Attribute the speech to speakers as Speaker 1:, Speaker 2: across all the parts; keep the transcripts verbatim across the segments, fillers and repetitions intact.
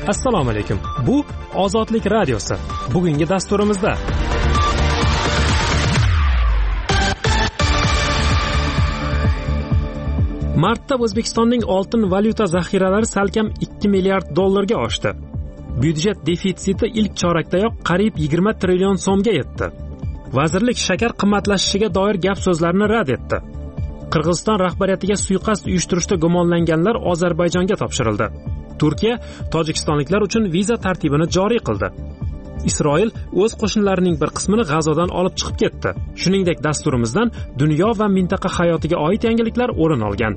Speaker 1: Assalomu alaykum. Bu Ozodlik radiosi. Bugungi dasturimizda martda O'zbekistonning oltin valyuta zaxiralari salkam ikki milliard dollarga oshdi. Byudjet defitsiti ilk chorakdayoq qariyb yigirma trillion so'mga yetdi. Vazirlik shakar qimmatlashishiga doir gap so'zlarni rad etdi. Qirg'iziston rahbariyatiga suiqasd uyushtirishda gumonlanganlar Ozarbayjonga topshirildi. Turkiya tojikistonliklar uchun viza tartibini joriy qildi. Isroil o'z qo'shinlarining bir qismini G'azodan olib chiqib ketdi. Shuningdek, dasturimizdan dunyo va mintaqa hayotiga oid yangiliklar o'rin olgan.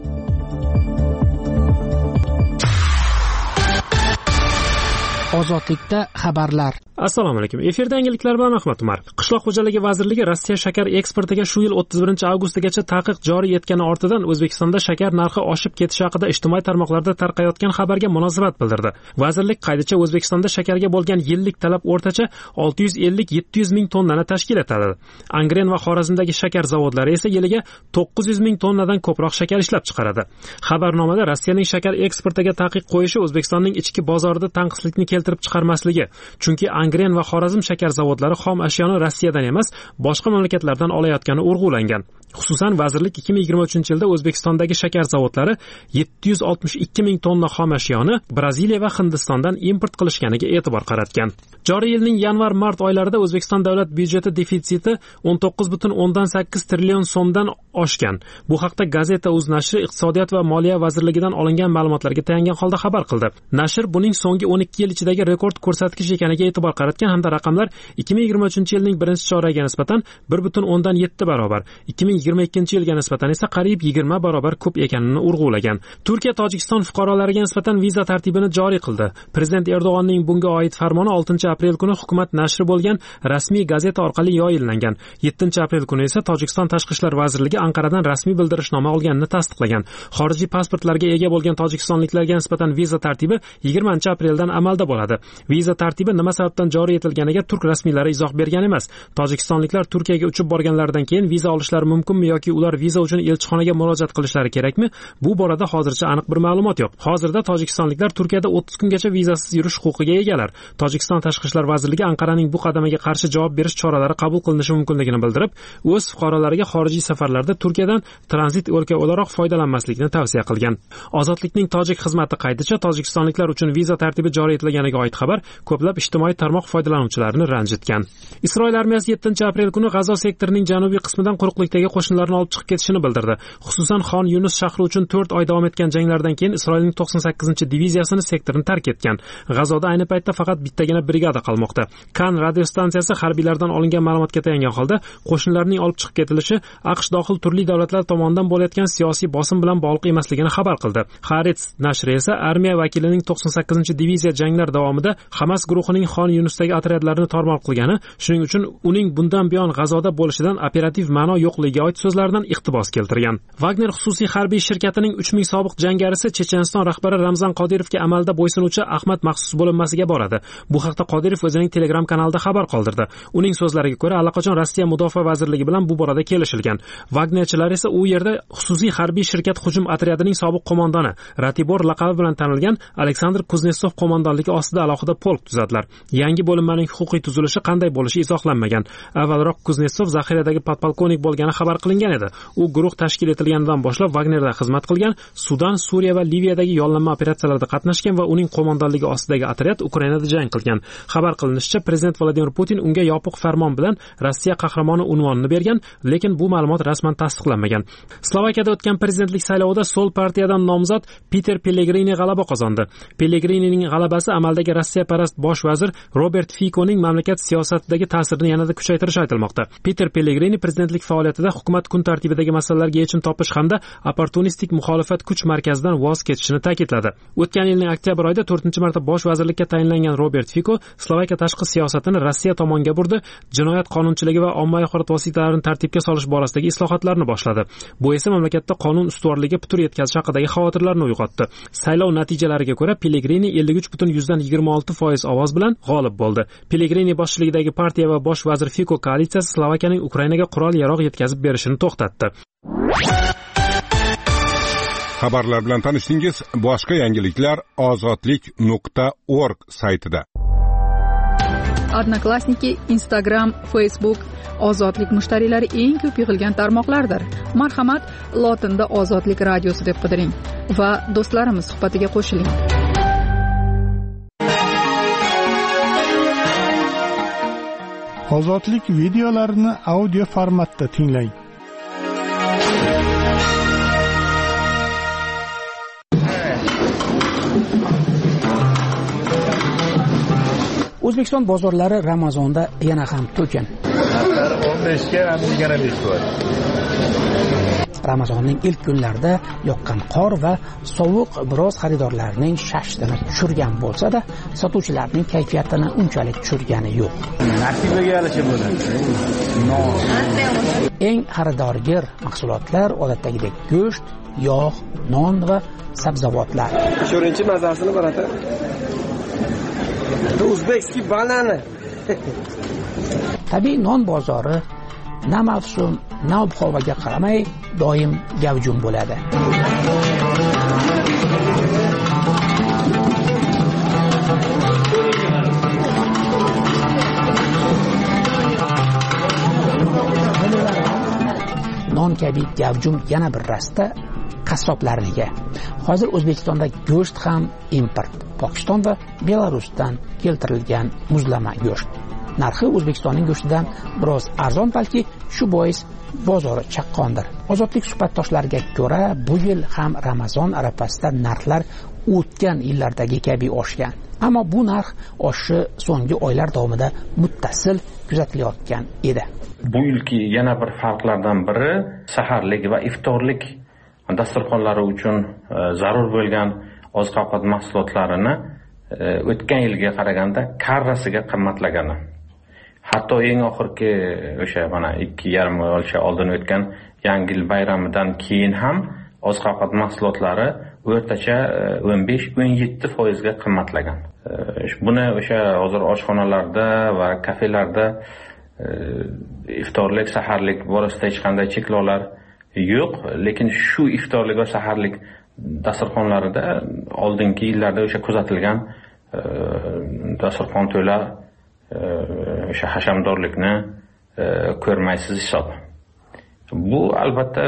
Speaker 2: Ozodlikda xabarlar.
Speaker 1: Assalomu alaykum. Efirda yangiliklar bilan Ahmad Umar. Qishloq xo'jaligi vazirligi Rossiya shakar eksportiga shu yil o'ttiz birinchi avgustgacha taqiq joriy etgani ortidan O'zbekistonda shakar narxi oshib ketishi haqida ijtimoiy tarmoqlarda tarqayotgan xabarga munosabat bildirdi. Vazirlik qaydicha O'zbekistonda shakarga bo'lgan yillik talab o'rtacha olti yuz ellik yetti yuz ming tonnani tashkil etadi. Angren va Xorazmdagi shakar zavodlari esa yiliga to'qqiz yuz ming tonnadan ko'proq shakar ishlab chiqaradi. Xabarnomada Rossiyaning shakar eksportiga taqiq qo'yishi O'zbekistonning ichki bozorida tanqislikni keltirib chiqarmasligi, chunki Angren va Xorazm shakar zavodlari xom ashyoni Rossiyadan emas, boshqa mamlakatlardan olayotgani urg'ulangan. Xususan, vazirlik ikki ming yigirma uchinchi yilda O'zbekistondagi shakar zavodlari yetti yuz oltmish ikki ming tonna xom ashyoni Braziliya va Hindistondan import qilishganiga e'tibor qaratgan. Joriy yilning yanvar-mart oylarida O'zbekiston davlat byudjeti defitsiti o'n to'qqiz butun o'ndan sakkiz trillion so'mdan oshgan. Bu haqda Gazeta.uz nashri Iqtisodiyot va Moliya vazirligidan olingan ma'lumotlarga tayangan holda xabar qildi. Nashr buning so'nggi o'n ikki yil ichidagi rekord ko'rsatkich ekaniga e'tibor qaratgan hamda raqamlar ikki ming yigirma uchinchi yilning birinchi choragiga nisbatan bir butun o'ndan yetti barobar, ikki ming yigirma ikkinchi yilga nisbatan esa qariyb yigirma barobar ko'p ekanini urg'ulagan. Turkiya Tojikiston fuqarolariga nisbatan viza tartibini joriy qildi. Prezident Erdo'g'onning bunga oid farmoni oltinchi aprel kuni hukumat nashri bo'lgan rasmiy gazeta orqali yoyinlangan. yettinchi aprel kuni esa Tojikiston Tashqi ishlar vazirligi Anqaradan rasmiy bildirishnoma olganini tasdiqlagan. Xorijiy pasportlarga ega bo'lgan tojikistonliklarga nisbatan viza tartibi yigirmanchi apreldan amalda bo'ladi. Viza tartibi nima sababdan joriy etilganiga turk rasmiylari izoh bergan emas. Tojikistonliklar Turkiyaga uchib borganlaridan keyin viza olishlari mumkinmi yoki ular viza uchun elchixonaga murojaat qilishlari kerakmi? Bu borada hozircha aniq bir ma'lumot yo'q. Hozirda tojikistonliklar Turkiyada o'ttiz kungacha vizasiz yurish huquqiga egalar. Tojikiston Tashqi ishlar vazirligi Anqaraning bu qadamiga qarshi javob berish choralari qabul qilinishi mumkinligini bildirib, o'z fuqarolariga xorijiy safarlarda Turkiyadan tranzit o'lka o'laroq foydalanmaslikni tavsiya qilgan. Ozodlikning tojik xizmati qaydicha tojikistonliklar uchun viza tartibi joriy etilganiga oid xabar ko'plab ijtimoiy tarmoq foydalanuvchilarini ranjitgan. Isroil armiyasi yettinchi aprel kuni G'azo sektorining janubiy qismidan quruqlikdagi qo'shinlarni olib chiqib ketishini bildirdi. Xususan, Xon Yunus shahri uchun to'rt oy davom etgan janglardan keyin Isroilning to'qson sakkizinchi diviziyasini sektorni tark etgan. G'azoda ayni paytda faqat bittagina brigada qolmoqda. Kan radiostansiyasi harbiylardan olingan ma'lumotga tayangan holda qo'shinlarning olib chiqib ketilishi AQSh dohil turli davlatlar tomonidan bo'layotgan siyosiy bosim bilan bog'liq emasligini xabar qildi. Haaretz nashri esa armiya vakilining to'qson sakkizinchi diviziya janglar davomida Hamas guruhining Xon Yunusdagi otryadlarini tormoq qilgani, shuning uchun uning bundan buyon G'azoda bo'lishidan operativ ma'no yo'qligiga oid so'zlardan iqtibos keltirgan. Wagner xususiy harbiy shirkatining uch ming sobiq jangarisi Checheniston rahbari Ramzan Qodirovga amalda bo'ysunuvchi Ahmad maxsus bo'linmasiga boradi. Bu haqda Qodirov o'zining Telegram kanalida xabar qoldirdi. Uning so'zlariga ko'ra, allaqachon Rossiya Mudofaa vazirligi bilan bu borada kelishilgan. Wagnerchilar esa u yerda xususiy harbiy shirkat hujum otryadining sobiq qo'mondoni, Ratibor laqabi bilan tanilgan Aleksandr Kuznetsov qo'mondonligi ostida alohida polk tuzadilar. Yangi bo'linmaning huquqiy tuzilishi qanday bo'lishi izohlanmagan. Avvalroq Kuznetsov zaxiradagi podpolkovnik bo'lgani xabar qilingan edi. U guruh tashkil etilganidan boshlab Wagnerda xizmat qilgan, Sudan, Suriya va Liviyadagi yollanma operatsiyalarda qatnashgan va uning qo'mondonligi ostidagi otryad Ukrainada jang qilgan. Xabar qilinishicha, prezident Vladimir Putin unga yopiq farmon bilan Rossiya qahramoni unvonini bergan, lekin bu ma'lumot rasman tasdiqlanmagan. Slovakiyada o'tgan prezidentlik saylovida Sol partiyadan nomzod Peter Pellegrini g'alaba qozondi. Pellegrinining g'alabasi amaldagi Rossiya parast bosh vazir Robert Ficoning mamlakat siyosatidagi ta'sirini yanada kuchaytirishi aytilmoqda. Peter Pellegrini prezidentlik faoliyatida hukumat kun tartibidagi masalalarga yechim topish hamda opportunistik muxolifat kuch markazidan voz kechishini ta'kidladi. O'tgan yilning oktyabr oyida to'rtinchi marta bosh vazirlikka tayinlangan Robert Fico Slovakiya tashqi siyosatini Rossiya tomonga burdi, jinoyat qonunchiligi va ommaviy axborot vositalarini tartibga solish borasidagi islohotlarni boshladi. Bu esa mamlakatda qonun ustuvorligiga putur yetkazish haqidagi xavotirlarni uyg'otdi. Saylov natijalariga ko'ra Pellegrini ellik uch butun yuzdan yigirma olti foiz ovoz bilan g'olib bo'ldi. Pellegrini boshchiligidagi partiya va bosh vazir Fico koalitsiyasi Slovakiyaning Ukrainaga qurol-yarog' yetkazib berishini to'xtatdi.
Speaker 3: Xabarlar bilan tanishdingiz. Boshqa yangiliklar ozodlik nuqta org saytida.
Speaker 4: Odnoklassniki, Instagram, Facebook ozodlik mushtariylari eng ko'p yig'ilgan tarmoqlardir. Marhamat, lotinda ozodlik radiosi deb qidiring va do'stlarimiz suhbatiga qo'shiling.
Speaker 5: Ozodlik videolarini audio formatda tinglang.
Speaker 2: O'zbekiston bozorlari Ramazonda yana ham to'kin.
Speaker 6: o'n beshga ham yigirma besh bor.
Speaker 2: Ramazonning ilk kunlarida yoqqan qor va sovuq biroz xaridorlarning shashtini tushirgan bo'lsa-da, sotuvchilarning kayfiyatini unchalik tushirgani yo'q.
Speaker 6: Nasibaga yarasha bo'ladi.
Speaker 2: Eng xaridorgir mahsulotlar odatdagidek go'sht, yog', non va sabzavotlar.
Speaker 7: Sho'rinchi mazasini barata. O'zbekski banana.
Speaker 2: Tabiiy non bozori na mavsum, na ob-havoga qaramay doim gavjum bo'ladi. Non kabi gavjum yana bir rasta qassoblarniga. Hozir O'zbekistonda go'sht ham import. Pokiston va Belarusdan keltirilgan muzlama go'sht. Narxi O'zbekistonning go'shtidan biroz arzon, balki shu bois bozori chaqqondir. Ozodlik suhbatdoshlariga ko'ra, bu yil ham Ramazon arafasida narxlar o'tgan yillardagi kabi oshgan. Ammo bu narx oshishi so'nggi oylar davomida muttasil kuzatilayotgan edi.
Speaker 8: Bu yilgi yana bir farqlardan biri saharlik va iftorlik dasturxonlari uchun zarur bo'lgan oziq-ovqat mahsulotlarini o'tgan yilga qaraganda karrasiga qimmatlagani. Hatto eng oxirgi o'sha mana ikki yarim oycha oldin o'tgan Yangi yil bayramidan keyin ham oziq-ovqat mahsulotlari o'rtacha o'n besh o'n yetti foiz ga qimmatlagan. Buni o'sha hozir oshxonalarda va kafelarda iftorlik, saharlik borasida hech qanday cheklovlar yo'q, lekin shu iftorlik va saharlik dasturxonlarida oldingi yillarda o'sha kuzatilgan dasturxon to'la o'sha hashamdorlikni ko'rmaysiz hisob. Bu albatta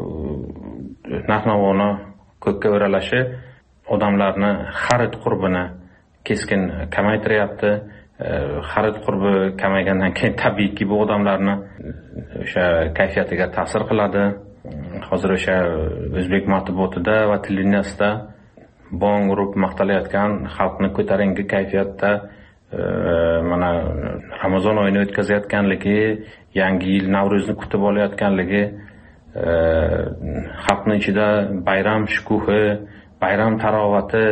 Speaker 8: narx-navoni ko'kka o'ralashi odamlarni xarid qurbini keskin kamaytiryapti. Xarid qurbi kamaygandan keyin tabiiyki bu odamlarni o'sha kayfiyatiga ta'sir qiladi. Hozir o'sha o'zbek matbuotida va televideniyasida bong urib maqtalayotgan xalqni ko'tarinki kayfiyatda mana Ramazon oyini o'tkazayotganligi, yangi yil Navro'zni kutib olayotganligi, xalqning ichida bayram shukuhi, bayram tarovati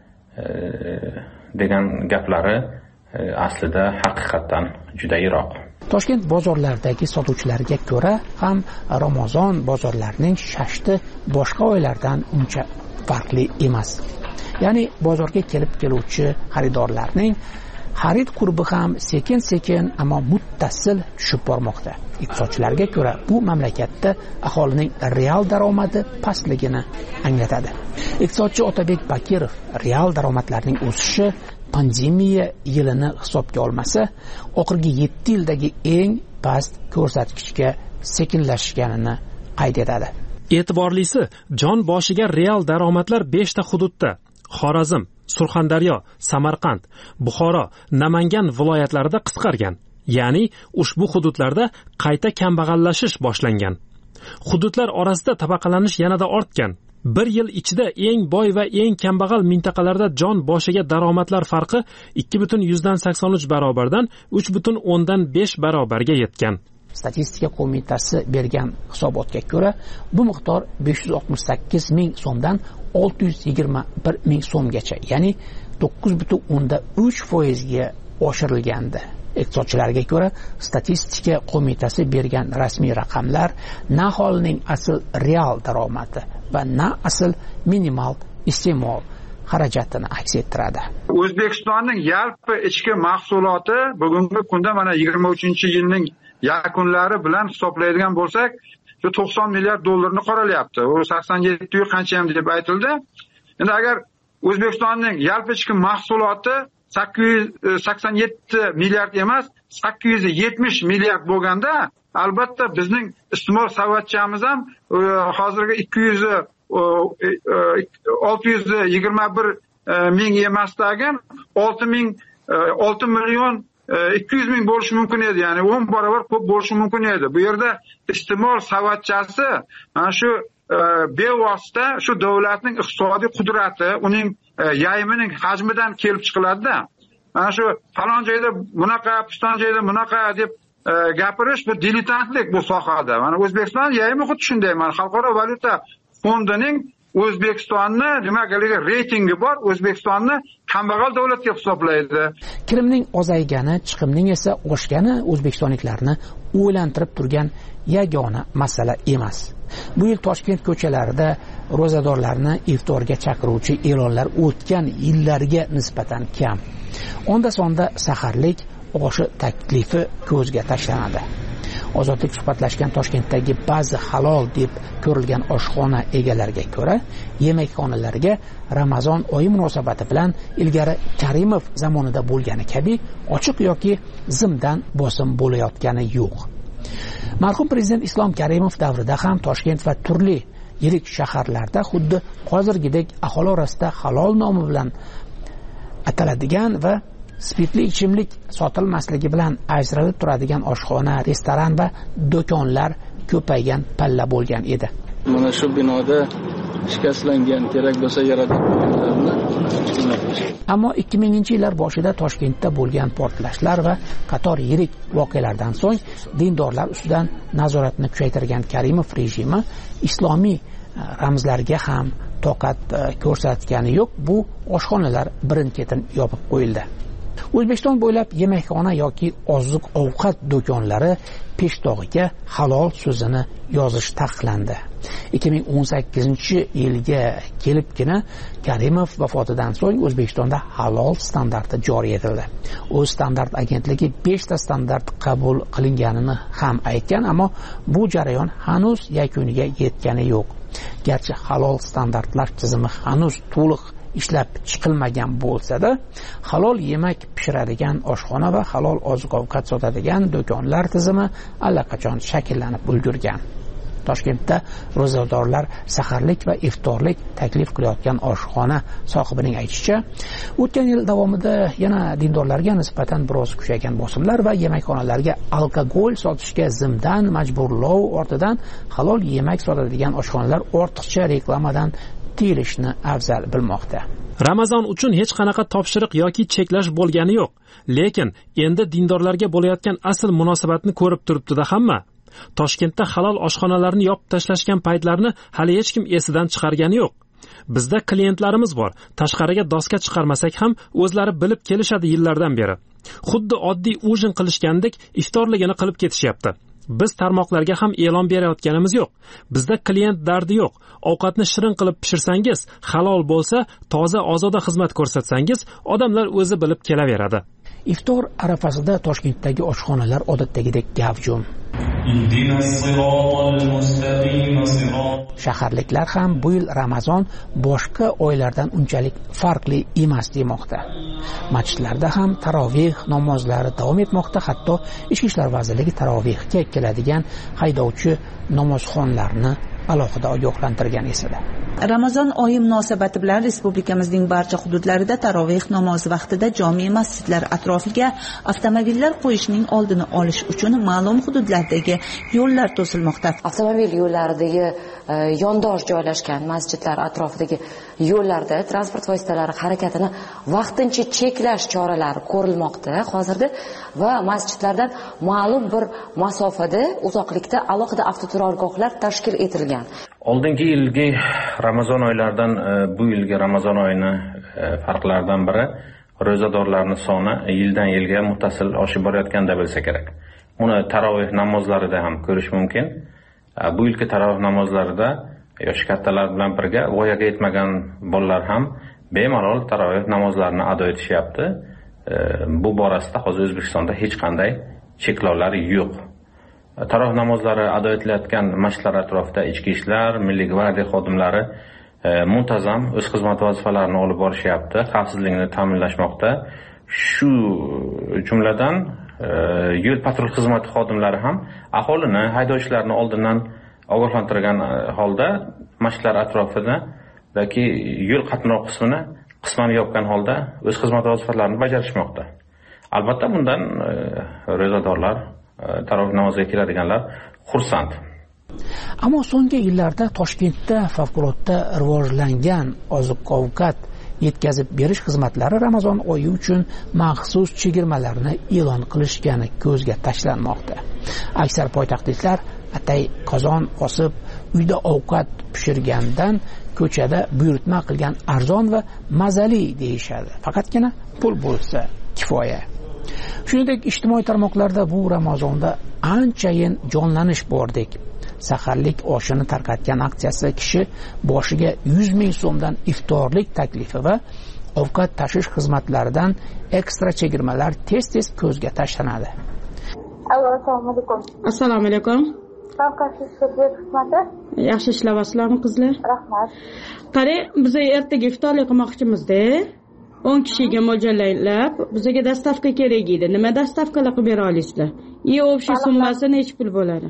Speaker 8: degan gaplari aslida haqiqatdan juda yiroq.
Speaker 2: Toshkent bozorlaridagi sotuvchilarga ko'ra ham Ramazon bozorlarining shashti boshqa oylardan uncha farqli emas. Ya'ni bozorga kelib keluvchi xaridorlarning xarid qurbi ham sekin-sekin ammo muttasil tushib bormoqda. Iqtisodchilarga ko'ra bu mamlakatda aholining real daromadi pastligini anglatadi. Iqtisodchi Otabek Bakirov real daromadlarning o'sishi pandemiya yilini hisobga olmasa, oxirgi yetti yildagi eng past ko'rsatkichga sekinlashganini qayd etadi.
Speaker 1: E'tiborlisi, jon boshiga real daromadlar beshta hududda: Xorazm, Surxondaryo, Samarqand, Buxoro, Namangan viloyatlarida qisqargan. Ya'ni ushbu hududlarda qayta kambag'allashish boshlangan. Hududlar orasida tabaqalanish yanada ortgan. Bir yil ichida eng boy va eng kambag'al mintaqalarda jon boshiga daromadlar farqi ikki butun yuzdan sakson uch barobardan uch butun o'ndan besh barobarga yetgan.
Speaker 2: Statistika qo'mitasi bergan hisobotga ko'ra, bu miqdor besh yuz oltmish sakkiz ming so'mdan olti yuz yigirma bir ming so'mgacha, ya'ni to'qqiz butun o'ndan uch foiz ga oshirilgandi. Iqtisodchilarga ko'ra, statistika qo'mitasi bergan rasmiy raqamlar na aholining asl real daromadi va na asl minimal iste'mol xarajatini aks ettiradi.
Speaker 9: O'zbekistonning yalpi ichki mahsuloti bugungi kunda mana yigirma uchinchi yilning yakunlari bilan hisoblaydigan bo'lsak, shu to'qson milliard dollarni qoralayapti. U sakson yetti qancha ham deb aytildi. Endi agar O'zbekistonning yalpi ichki mahsuloti sakkiz yuz sakson yetti milliard emas, sakkiz yuz yetmish milliard bo'lganda, albatta bizning iste'mol savatchamiz ham hozirgi ikki yuz olti yuz yigirma bir ming emasdagi olti ming olti million ikki yuz ming bo'lishi mumkin edi. Ya'ni o'n barobar ko'p bo'lishi mumkin edi. Bu yerda iste'mol savatchasi mana shu bevosita shu davlatning iqtisodiy qudrati, uning yayimining hajmidan kelib chiqiladi-da. Mana shu falon joyda bunaqa, piston joyda bunaqa deb gapirish bu diletantlik bu sohada. Mana O'zbekiston yayimi xuddi shunday. Mana Xalqaro valyuta fondining O'zbekistonni nimagaligi reytingi bor. O'zbekistonni kambag'al davlat deb hisoblaydi.
Speaker 2: Kirimning ozaygani, chiqimning esa oshgani o'zbekistonliklarni o'ylantirib turgan yagona masala emas. Bu yil Toshkent ko'chalarida ro'zadorlarni iftorga chaqiruvchi e'lonlar o'tgan yillarga nisbatan kam. Onda sonda saharlik oshi taklifi ko'zga tashlanadi. Ozodlik suhbatlashgan Toshkentdagi ba'zi halol deb ko'rilgan oshxona egalariga ko'ra, yemekxonalarga Ramazon oyi munosabati bilan ilgari Karimov zamonida bo'lgani kabi ochiq yoki zimdan bosim bo'layotgani yo'q. Marhum prezident Islom Karimov davrida ham Toshkent va turli yirik shaharlarda xuddi hozirgidek aholi orasida halol nomi bilan ataladigan va spirtli ichimlik sotilmasligi bilan ajralib turadigan oshxona, restoran va do'konlar ko'paygan palla bo'lgan edi.
Speaker 10: Mana shu binoda shikastlangan, kerak bo'lsa yaratib qo'yganlarni.
Speaker 2: Ammo ikki minginchi yillar boshida Toshkentda bo'lgan portlashlar va qator yirik voqealardan so'ng dindorlar ustidan nazoratni kuchaytirgan Karimov rejimi islomiy ramzlarga ham toqat ko'rsatgani yo'q. Bu oshxonalar birin-ketin yopib qo'yildi. O'zbekiston bo'ylab yemekxona yoki oziq-ovqat do'konlari peshtig'iga halol so'zini yozish taqiqlandi. ikki ming o'n sakkizinchi yilga kelibgina Karimov vafotidan so'ng O'zbekistonda halol standarti joriy etildi. O'z standart agentligi besh ta standart qabul qilinganini ham aytgan, ammo bu jarayon hanuz yakuniga yetgani yo'q. Garchi halol standartlar tizimi hanuz to'liq ishlab chiqilmagan bo'lsa-da, halol yemak pishiradigan oshxona va halol oziq-ovqat sotadigan do'konlar tizimi allaqachon shakllanib ulgurgan. Toshkentda ro'zadorlar saharlik va iftorlik taklif qilayotgan oshxona sohibining aytishicha, o'tgan yil davomida yana dindorlarga nisbatan biroz kuchaygan bosimlar va yemakxonalarga alkogol sotishga zimdan majburlov ortidan halol yemak sotadigan oshxonalar ortiqcha reklamadan tiyilishni afzal bilmoqda.
Speaker 1: Ramazon uchun hech qanaqa topshiriq yoki cheklash bo'lgani yo'q, lekin endi dindorlarga bo'layotgan asl munosabatni ko'rib turibdi-da hamma. Toshkentda halol oshxonalarni yopib tashlashgan paytlarni hali hech kim esidan chiqargani yo'q. Bizda klientlarimiz bor. Tashqariga doska chiqarmasak ham o'zlari bilib kelishadi yillardan beri. Xuddi oddiy ujin qilishgandek iftorligini qilib ketishyapti. Biz tarmoqlarga ham e'lon berayotganimiz yo'q. Bizda klient dardi yo'q. Ovqatni shirin qilib pishirsangiz, halol bo'lsa, toza ozoda xizmat ko'rsatsangiz, odamlar o'zi bilib kelaveradi.
Speaker 2: Iftor arafasida Toshkentdagi oshxonalar odatdagidek gavjum. Shaharliklar ham bu yil Ramazon boshqa oylardan unchalik farqli emas demoqda. Masjidlarda ham taroveh namozlari davom etmoqda, hatto Ichki ishlar vazirligi tarovehga keladigan haydovchi namozxonlarni alohida ogohlantirgan esida.
Speaker 11: Ramazon oyi munosabati bilan respublikamizning barcha hududlarida taroveh namozi vaqtida jome masjidlar atrofiga avtomobillar qo'yishning oldini olish uchun ma'lum hududlardagi yo'llar to'silmoqda.
Speaker 12: Avtomobil yo'llaridagi yondosh joylashgan masjidlar atrofidagi yo'llarda transport vositalari harakatini vaqtincha cheklash choralari ko'rilmoqda hozirda va masjidlardan ma'lum bir masofada, uzoqlikda alohida avtoturargohlar tashkil etilgan.
Speaker 8: Oldingi yilgi Ramazon oylaridan bu yilgi Ramazon oyini farqlaridan biri ro'zadorlarning soni yildan yilga muttasil oshib borayotganda bo'lsa kerak. Buni taroveh namozlarida ham ko'rish mumkin. Bu yilgi taroveh namozlarida yosh kattalar bilan birga voyaga yetmagan bolalar ham bemalol taroveh namozlarini ado etishyapti. Bu borasida hozir O'zbekistonda hech qanday cheklovlar yo'q. taroveh namozlari ado etilayotgan masjidlar atrofida ichki ishlar, milliy gvardiya xodimlari muntazam o'z xizmat vazifalarini olib borishyapti, xavfsizlikni ta'minlashmoqda. Shu jumladan yo'l patrul xizmati xodimlari ham aholini haydovchilarni oldindan ogohlantirgan holda masjidlar atrofida yoki yo'l qatnov qismini qisman yopgan holda o'z xizmat vazifalarini bajarishmoqda. Albatta bundan ro'zadorlar, taroveh namoziga keladiganlar xursand.
Speaker 2: Ammo so'nggi yillarda Toshkentda favqulodda rivojlangan oziq-ovqat yetkazib berish xizmatlari Ramazon oyi uchun maxsus chegirmalarni e'lon qilishgani ko'zga tashlanmoqda. Aksar poytaxtliklar atay qozon osib, uyda ovqat pishirgandan ko'chada buyurtma qilgan arzon va mazali deyishadi. Faqatgina pul bo'lsa kifoya. Shuningdek, ijtimoiy tarmoqlarda bu Ramazonda anchayin jonlanish bordek. Saharlik oshini tarqatgan aksiyasi kishi boshiga yuz ming so'mdan iftorlik taklifi va ovqat tashish xizmatlaridan ekstra chegirmalar tez-tez ko'zga tashlanadi.
Speaker 13: Assalomu alaykum.
Speaker 14: Assalomu alaykum.
Speaker 13: Savqasiz xizmati?
Speaker 14: Yaxshi ishlayapsizlarmi qizlar?
Speaker 13: Rahmat.
Speaker 14: Qari, biz ertaga iftorlik qilmoqchimizda. o'n kishiga mo'ljallab, bizga dastavka kerak edi. Nima dastavkalar qilib bera olasizlar? И общий summasi necha pul bo'ladi?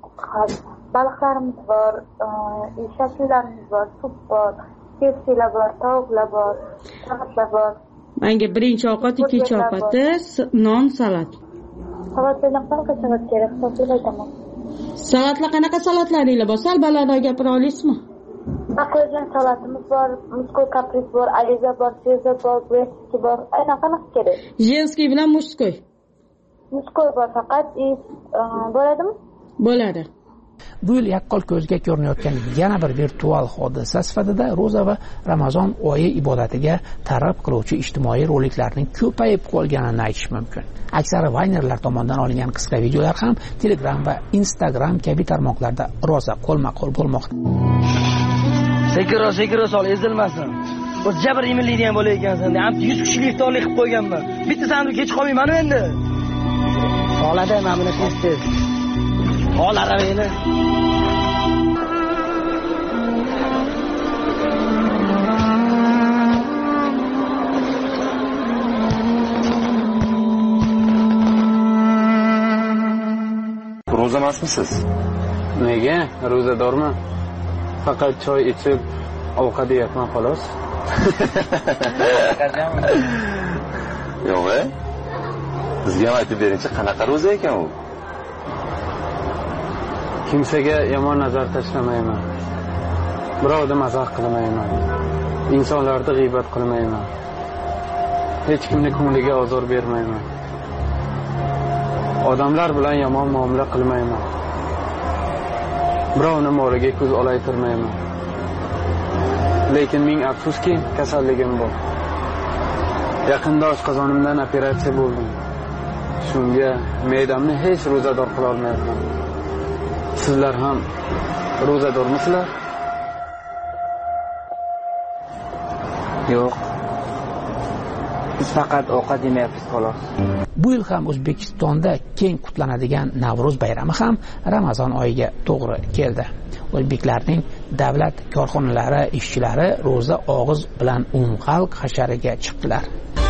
Speaker 13: Baliqlarimiz bor, shashlilarimiz bor, sup bor, kepsilar bor, tovuqlar bor, salatlar bor.
Speaker 14: Menga birinchi ovqat, ikkinchi ovqati non, salat.
Speaker 13: Salatlardan qanaqa salat kerak? Hisoblab aytaman.
Speaker 14: Salatlar qanaqa salatlaringlar bor? Sal balandroq gapira olasizmi?
Speaker 13: Baqlajon salatimiz bor, muskoy kapris bor, aliza bor, sezar bor, breski bor. Aynan qanaqa kerak?
Speaker 14: Jenskiy bilan muskoy.
Speaker 13: Muskoy bor faqat, bo'ladimi?
Speaker 14: Bo'ladi.
Speaker 2: Bu yil yaqqol ko'zga ko'rinayotgan yana bir virtual hodisa sifatida ro'za va Ramazon oyi ibodatiga targ'ib qiluvchi ijtimoiy roliklarning ko'payib qolganini aytish mumkin. Aksari vaynerlar tomonidan olingan qisqa videolar ham Telegram va Instagram kabi tarmoqlarda rosa qo'lma-qo'l bo'lmoqda.
Speaker 15: Sekiro, sekiro sol ezilmasin. O'z jabr yeminlaydigan bo'lar ekansan. Ham yuz kishilik iftorlik qilib qo'yganman. Bitta sandiq kech qolmayman endi. Solada mana buni tez-tez. Ol aravani.
Speaker 16: Ro'za emasmisiz?
Speaker 17: Nega? Ro'zadorman. Faqat choy ichib, ovqat yeyapman xolos.
Speaker 16: Yo'q-e? Bizga ham aytib beringchi, qanaqa ro'za ekan u?
Speaker 17: Kimsaga yomon nazar tashlamayman. Birovni mazax qilmayman. Insonlarni g'iybat qilmayman. Hech kimni ko'ngliga ozor bermayman. Odamlar bilan yomon muomala qilmayman. Birovni moliga ko'z olaytirmayman. Lekin ming afsuski, kasalligim bor. Yaqinda oshqozonimdan operatsiya bo'ldim. Shunga me'damni hech ro'zador qila olmayapman. Sizlar ham ro'zadormisizlar?
Speaker 15: Yo'q. Biz faqat ovqat yemayapmiz xolos.
Speaker 2: Bu yil ham O'zbekistonda keng qutlanadigan Navro'z bayrami ham Ramazon oyiga to'g'ri keldi. O'zbeklarning davlat korxonalari ishchilari ro'za og'iz bilan umxalq hashariga chiqdilar.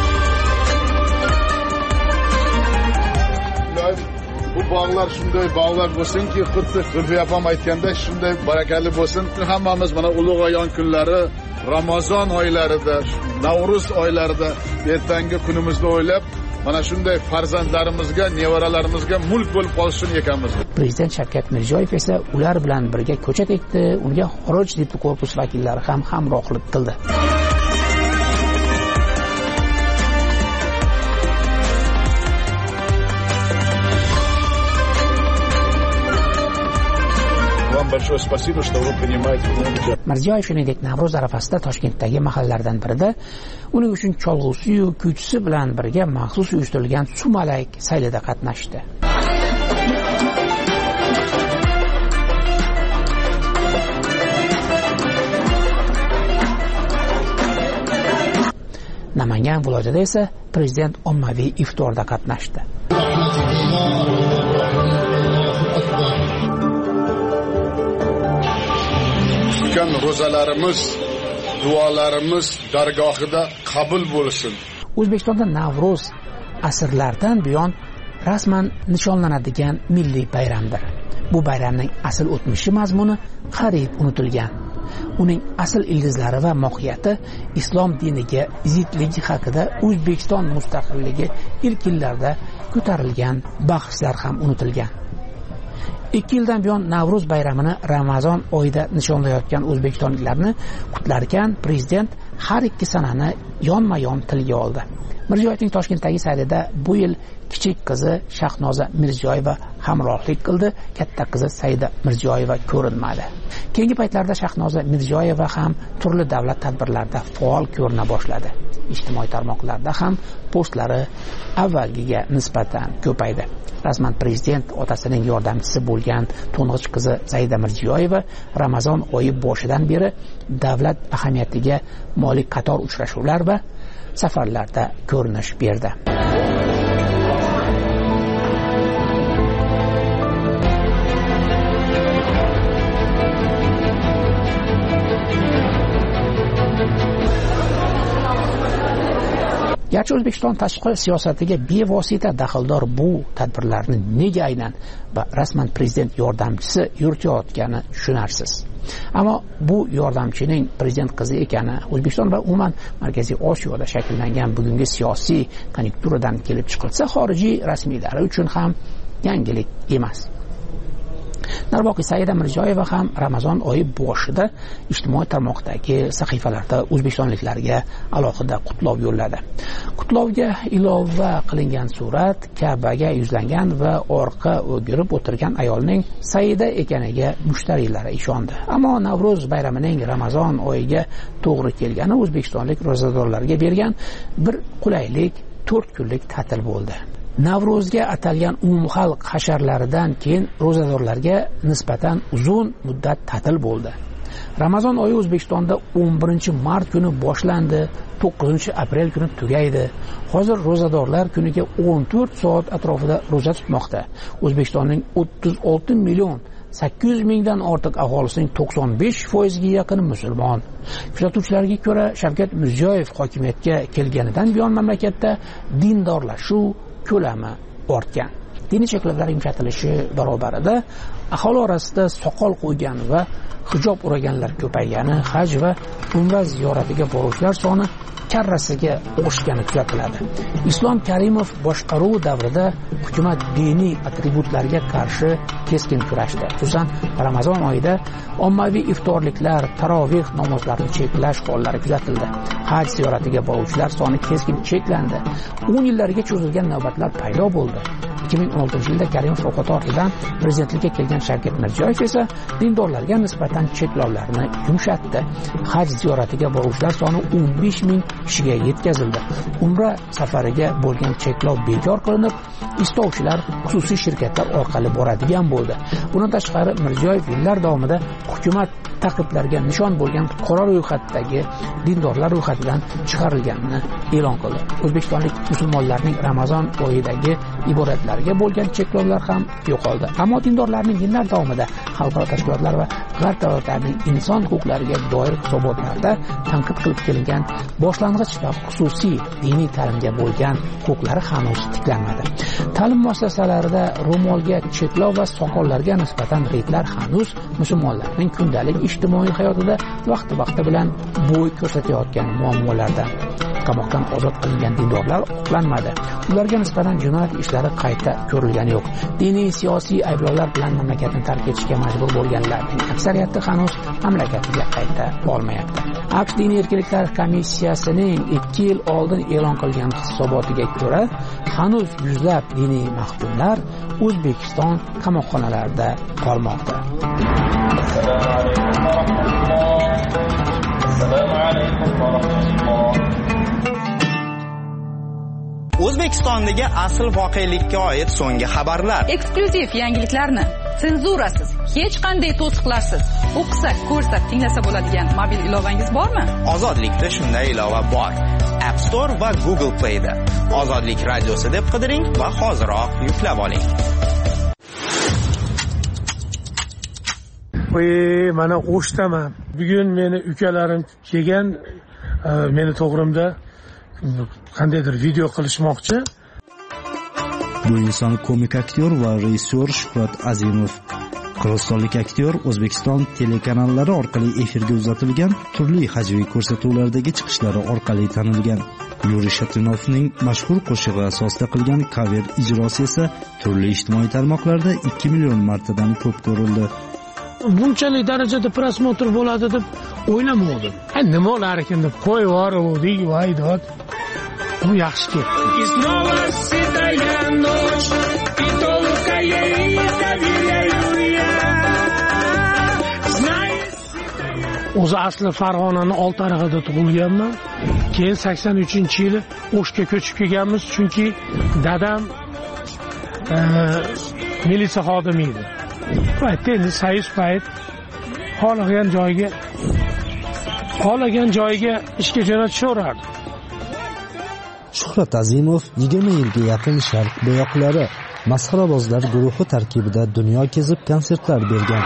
Speaker 18: Bu bog'lar shunday bog'lar bo'lsinki, xuddi Zulfiya opam aytgandek shunday barakali bo'lsin. Hammamiz mana ulug' ayon kunlari, Ramazon oylarida, Navro'z oylarida ertangi kunimizni o'ylab, mana shunday farzandlarimizga, nevaralarimizga mulk bo'lib qolishini ekanmiz.
Speaker 2: Prezident Shavkat Mirziyoyev esa ular bilan birga ko'chat ekdi, unga xorij diplomatik korpus vakillari ham hamrohlik qildi. Mirziyoyev shuningdek Navro'z arafasida Toshkentdagi mahallalardan birida uning uchun cholg'usi-yu kuychisi bilan birga maxsus uyushtirilgan sumalak saylida qatnashdi. Namangan viloyatida esa prezident ommaviy iftorda qatnashdi.
Speaker 18: tutgan ro'zalarimiz, duolarimiz dargohida qabul bo'lsin.
Speaker 2: O'zbekistonda Navro'z asrlardan buyon rasman nishonlanadigan milliy bayramdir. Bu bayramning asl o'tmishi mazmuni qariyb unutilgan. Uning asl ildizlari va mohiyati islom diniga zidligi haqida O'zbekiston mustaqilligi ilk yillarda ko'tarilgan bahslar ham unutilgan. ikki yildan buyon Navro'z bayramini Ramazon oyida nishonlayotgan o'zbekistonliklarni qutlarkan prezident har ikki sanani yonma-yon tilga oldi. Mirziyoyevning Toshkentdagi sayrida bu yil kichik qizi Shahnoza Mirziyoyeva hamrohlik qildi, katta qizi Saida Mirziyoyeva ko'rinmadi. Keyingi paytlarda Shahnoza Mirziyoyeva ham turli davlat tadbirlarida faol ko'rina boshladi. Ijtimoiy tarmoqlarda ham postlari avvalgiga nisbatan ko'paydi. Rasman prezident otasining yordamchisi bo'lgan to'ng'ich qizi Saida Mirziyoyeva Ramazon oyi boshidan beri davlat ahamiyatiga molik qator uchrashuvlar va safarlarda ko'rinish berdi. Garchi O'zbekiston tashqi siyosatiga bevosita daxldor bu tadbirlarni nega aynan va rasman prezident yordamchisi yuritayotgani tushunarsiz. Ammo bu yordamchining prezident qizi ekani O'zbekiston va umuman Markaziy Osiyoda shakllangan bugungi siyosiy konjunkturadan kelib chiqilsa, xorijiy rasmiylari uchun ham yangilik emas. Darvoqe Saida Mirziyoyeva ham Ramazon oyi boshida ijtimoiy tarmoqdagi sahifalarda o'zbekistonliklarga alohida qutlov yo'lladi. Qutlovga ilova qilingan surat Ka'baga yuzlangan va orqa o'girib o'tirgan ayolning Saida ekaniga mushtariylari ishondi. Ammo Navro'z bayramining Ramazon oyiga to'g'ri kelgani o'zbekistonlik ro'zadorlarga bergan bir qulaylik to'rt kunlik ta'til bo'ldi. Navro'zga atalgan umumxalq hasharlaridan keyin ro'zadorlarga nisbatan uzun muddat ta'til bo'ldi. Ramazon oyi O'zbekistonda o'n birinchi mart kuni boshlandi, to'qqizinchi aprel kuni tugaydi. Hozir ro'zadorlar kuniga o'n to'rt soat atrofida ro'za tutmoqda. O'zbekistonning o'ttiz olti million sakkiz yuz mingdan ortiq aholisining to'qson besh foiziga yaqin musulmon. Kuzatuvchilarga ko'ra, Shavkat Mirziyoyev hokimiyatga kelganidan buyon mamlakatda dindorlashuv ko'lami ortgan. Diniy cheklovlar yumshatilishi barobarida aholi orasida soqol qo'ygan va hijob o'raganlar ko'paygani, haj va umra ziyoratiga boruvchilar soni karrasiga oshgani kuzatiladi. Islom Karimov boshqaruv davrida hukumat diniy atributlarga qarshi keskin kurashdi. Xususan, Ramazon oyida ommaviy iftorliklar, taroveh namozlarini cheklash hollari kuzatildi. Haj ziyoratiga boruvchilar soni keskin cheklandi. o'n yillarga cho'zilgan navbatlar paydo bo'ldi. ikki ming o'n oltinchi yilda Karimov vafoti ortidan prezidentlikka kelgan Shavkat Mirziyoyev esa dindorlarga nisbatan cheklovlarni yumshatdi. Haj ziyoratiga boruvchilar soni o'n besh ming kishiga yetkazildi. Umra safariga bo'lgan cheklov bekor qilinib, istovchilar xususiy shirkatlar orqali boradigan bo'ldi. Bundan tashqari Mirziyoyev yillar davomida hukumat taqiblarga nishon bo'lgan qora ro'yxatdagi dindorlar ro'yxatidan chiqarilganini e'lon qildi. O'zbekistonlik musulmonlarning Ramazon oyidagi ibodatlariga bo'lgan cheklovlar ham yo'qoldi. Ammo dindorlarning yillar davomida xalqaro tashkilotlar va g'arb davlatlarining inson huquqlariga doir hisobotlarda tanqid qilib kelingan boshlang'ich va xususiy diniy ta'limga bo'lgan huquqlari hanuz tiklanmadi. Ta'lim muassasalarida ro'molga cheklov va soqollarga nisbatan reydlar hanuz musulmonlarning kundalik ijtimoiy hayotida vaqti-vaqti bilan bo'y ko'rsatayotgan muammolardan. Qamoqdan ozod qilingan dindorlar oqlanmadi. Ularga nisbatan jinoyat ishlari qayta ko'rilgani yo'q. Diniy siyosiy ayblovlar bilan mamlakatni tark etishga majbur bo'lganlarning aksariyati hanuz mamlakatiga qayta olmayapti. AQSh diniy erkinliklar komissiyasining ikki yil oldin e'lon qilgan hisobotiga ko'ra, hanuz yuzlab diniy mahkumlar O'zbekiston qamoqxonalarida qolmoqda. Assalomu alaykum va rahmatulloh.
Speaker 19: O'zbekistondagi asl voqelikka oid so'nggi xabarlar,
Speaker 4: eksklyuziv yangiliklarni senzurasiz, hech qanday to'siqlarsiz o'qisak, ko'rsak, tinglasa bo'ladigan mobil ilovangiz bormi?
Speaker 19: Ozodlikda shunday ilova bor. App Store va Google Play da Ozodlik radiosi deb qidiring va hoziroq yuklab oling.
Speaker 20: voy mana o'shtaman. Bugun meni ukalarim kelgan, meni to'g'rimda qandaydir video qilishmoqchi.
Speaker 21: Bu inson komik aktyor va rejissyor Shuhrat Azimov. Qirg'izistonlik aktyor O'zbekiston telekanallari orqali efirga uzatilgan turli hajviy ko'rsatuvlardagi chiqishlari orqali tanilgan. Yuriy Shatunovning mashhur qo'shig'i asosida qilgan cover ijrosi esa turli ijtimoiy tarmoqlarda ikki million martadan ko'p ko'rildi.
Speaker 20: Bunchalik darajada prosmotr bo'ladi deb o'ylamadim. Ha nima olar ekan deb qo'yib yubordik, voy dod. Bu yaxshi ketdi. O'zi asli Farg'onani Oltiariqda tug'ilganman. Keyin sakson uchinchi yili O'shga ko'chib kelganmiz, chunki dadam e, militsiya xodimi edi. Payt endi sayis payt xohlagan joyga xohlagan joyga ishga jo'natishaverardi.
Speaker 21: Shuhrat Azimov yigirma yilga yaqin Sharq bo'yoqlari masxarabozlar guruhi tarkibida dunyo kezib konsertlar bergan.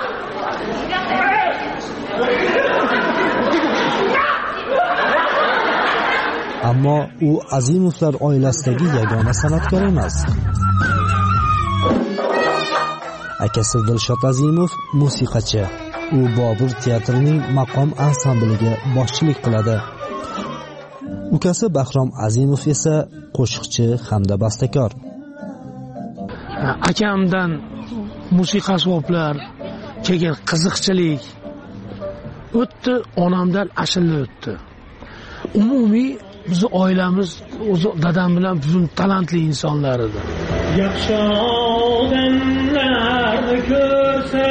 Speaker 21: Ammo u Azimovlar oilasidagi yagona san'atkor emas. Akasi Dilshod Azimov musiqachi. U Bobur teatrining maqom ansambliga boshchilik qiladi. Ukasi Bahrom Azimov esa qo'shiqchi hamda bastakor.
Speaker 20: Akamdan musiqa asboblar, keyin qiziqchilik o'tdi, onamdan ashula o'tdi. Umumiy biz oilamiz o'zi dadam bilan butun talantli insonlar edi. Yaxshi odamlarni ko'rsa,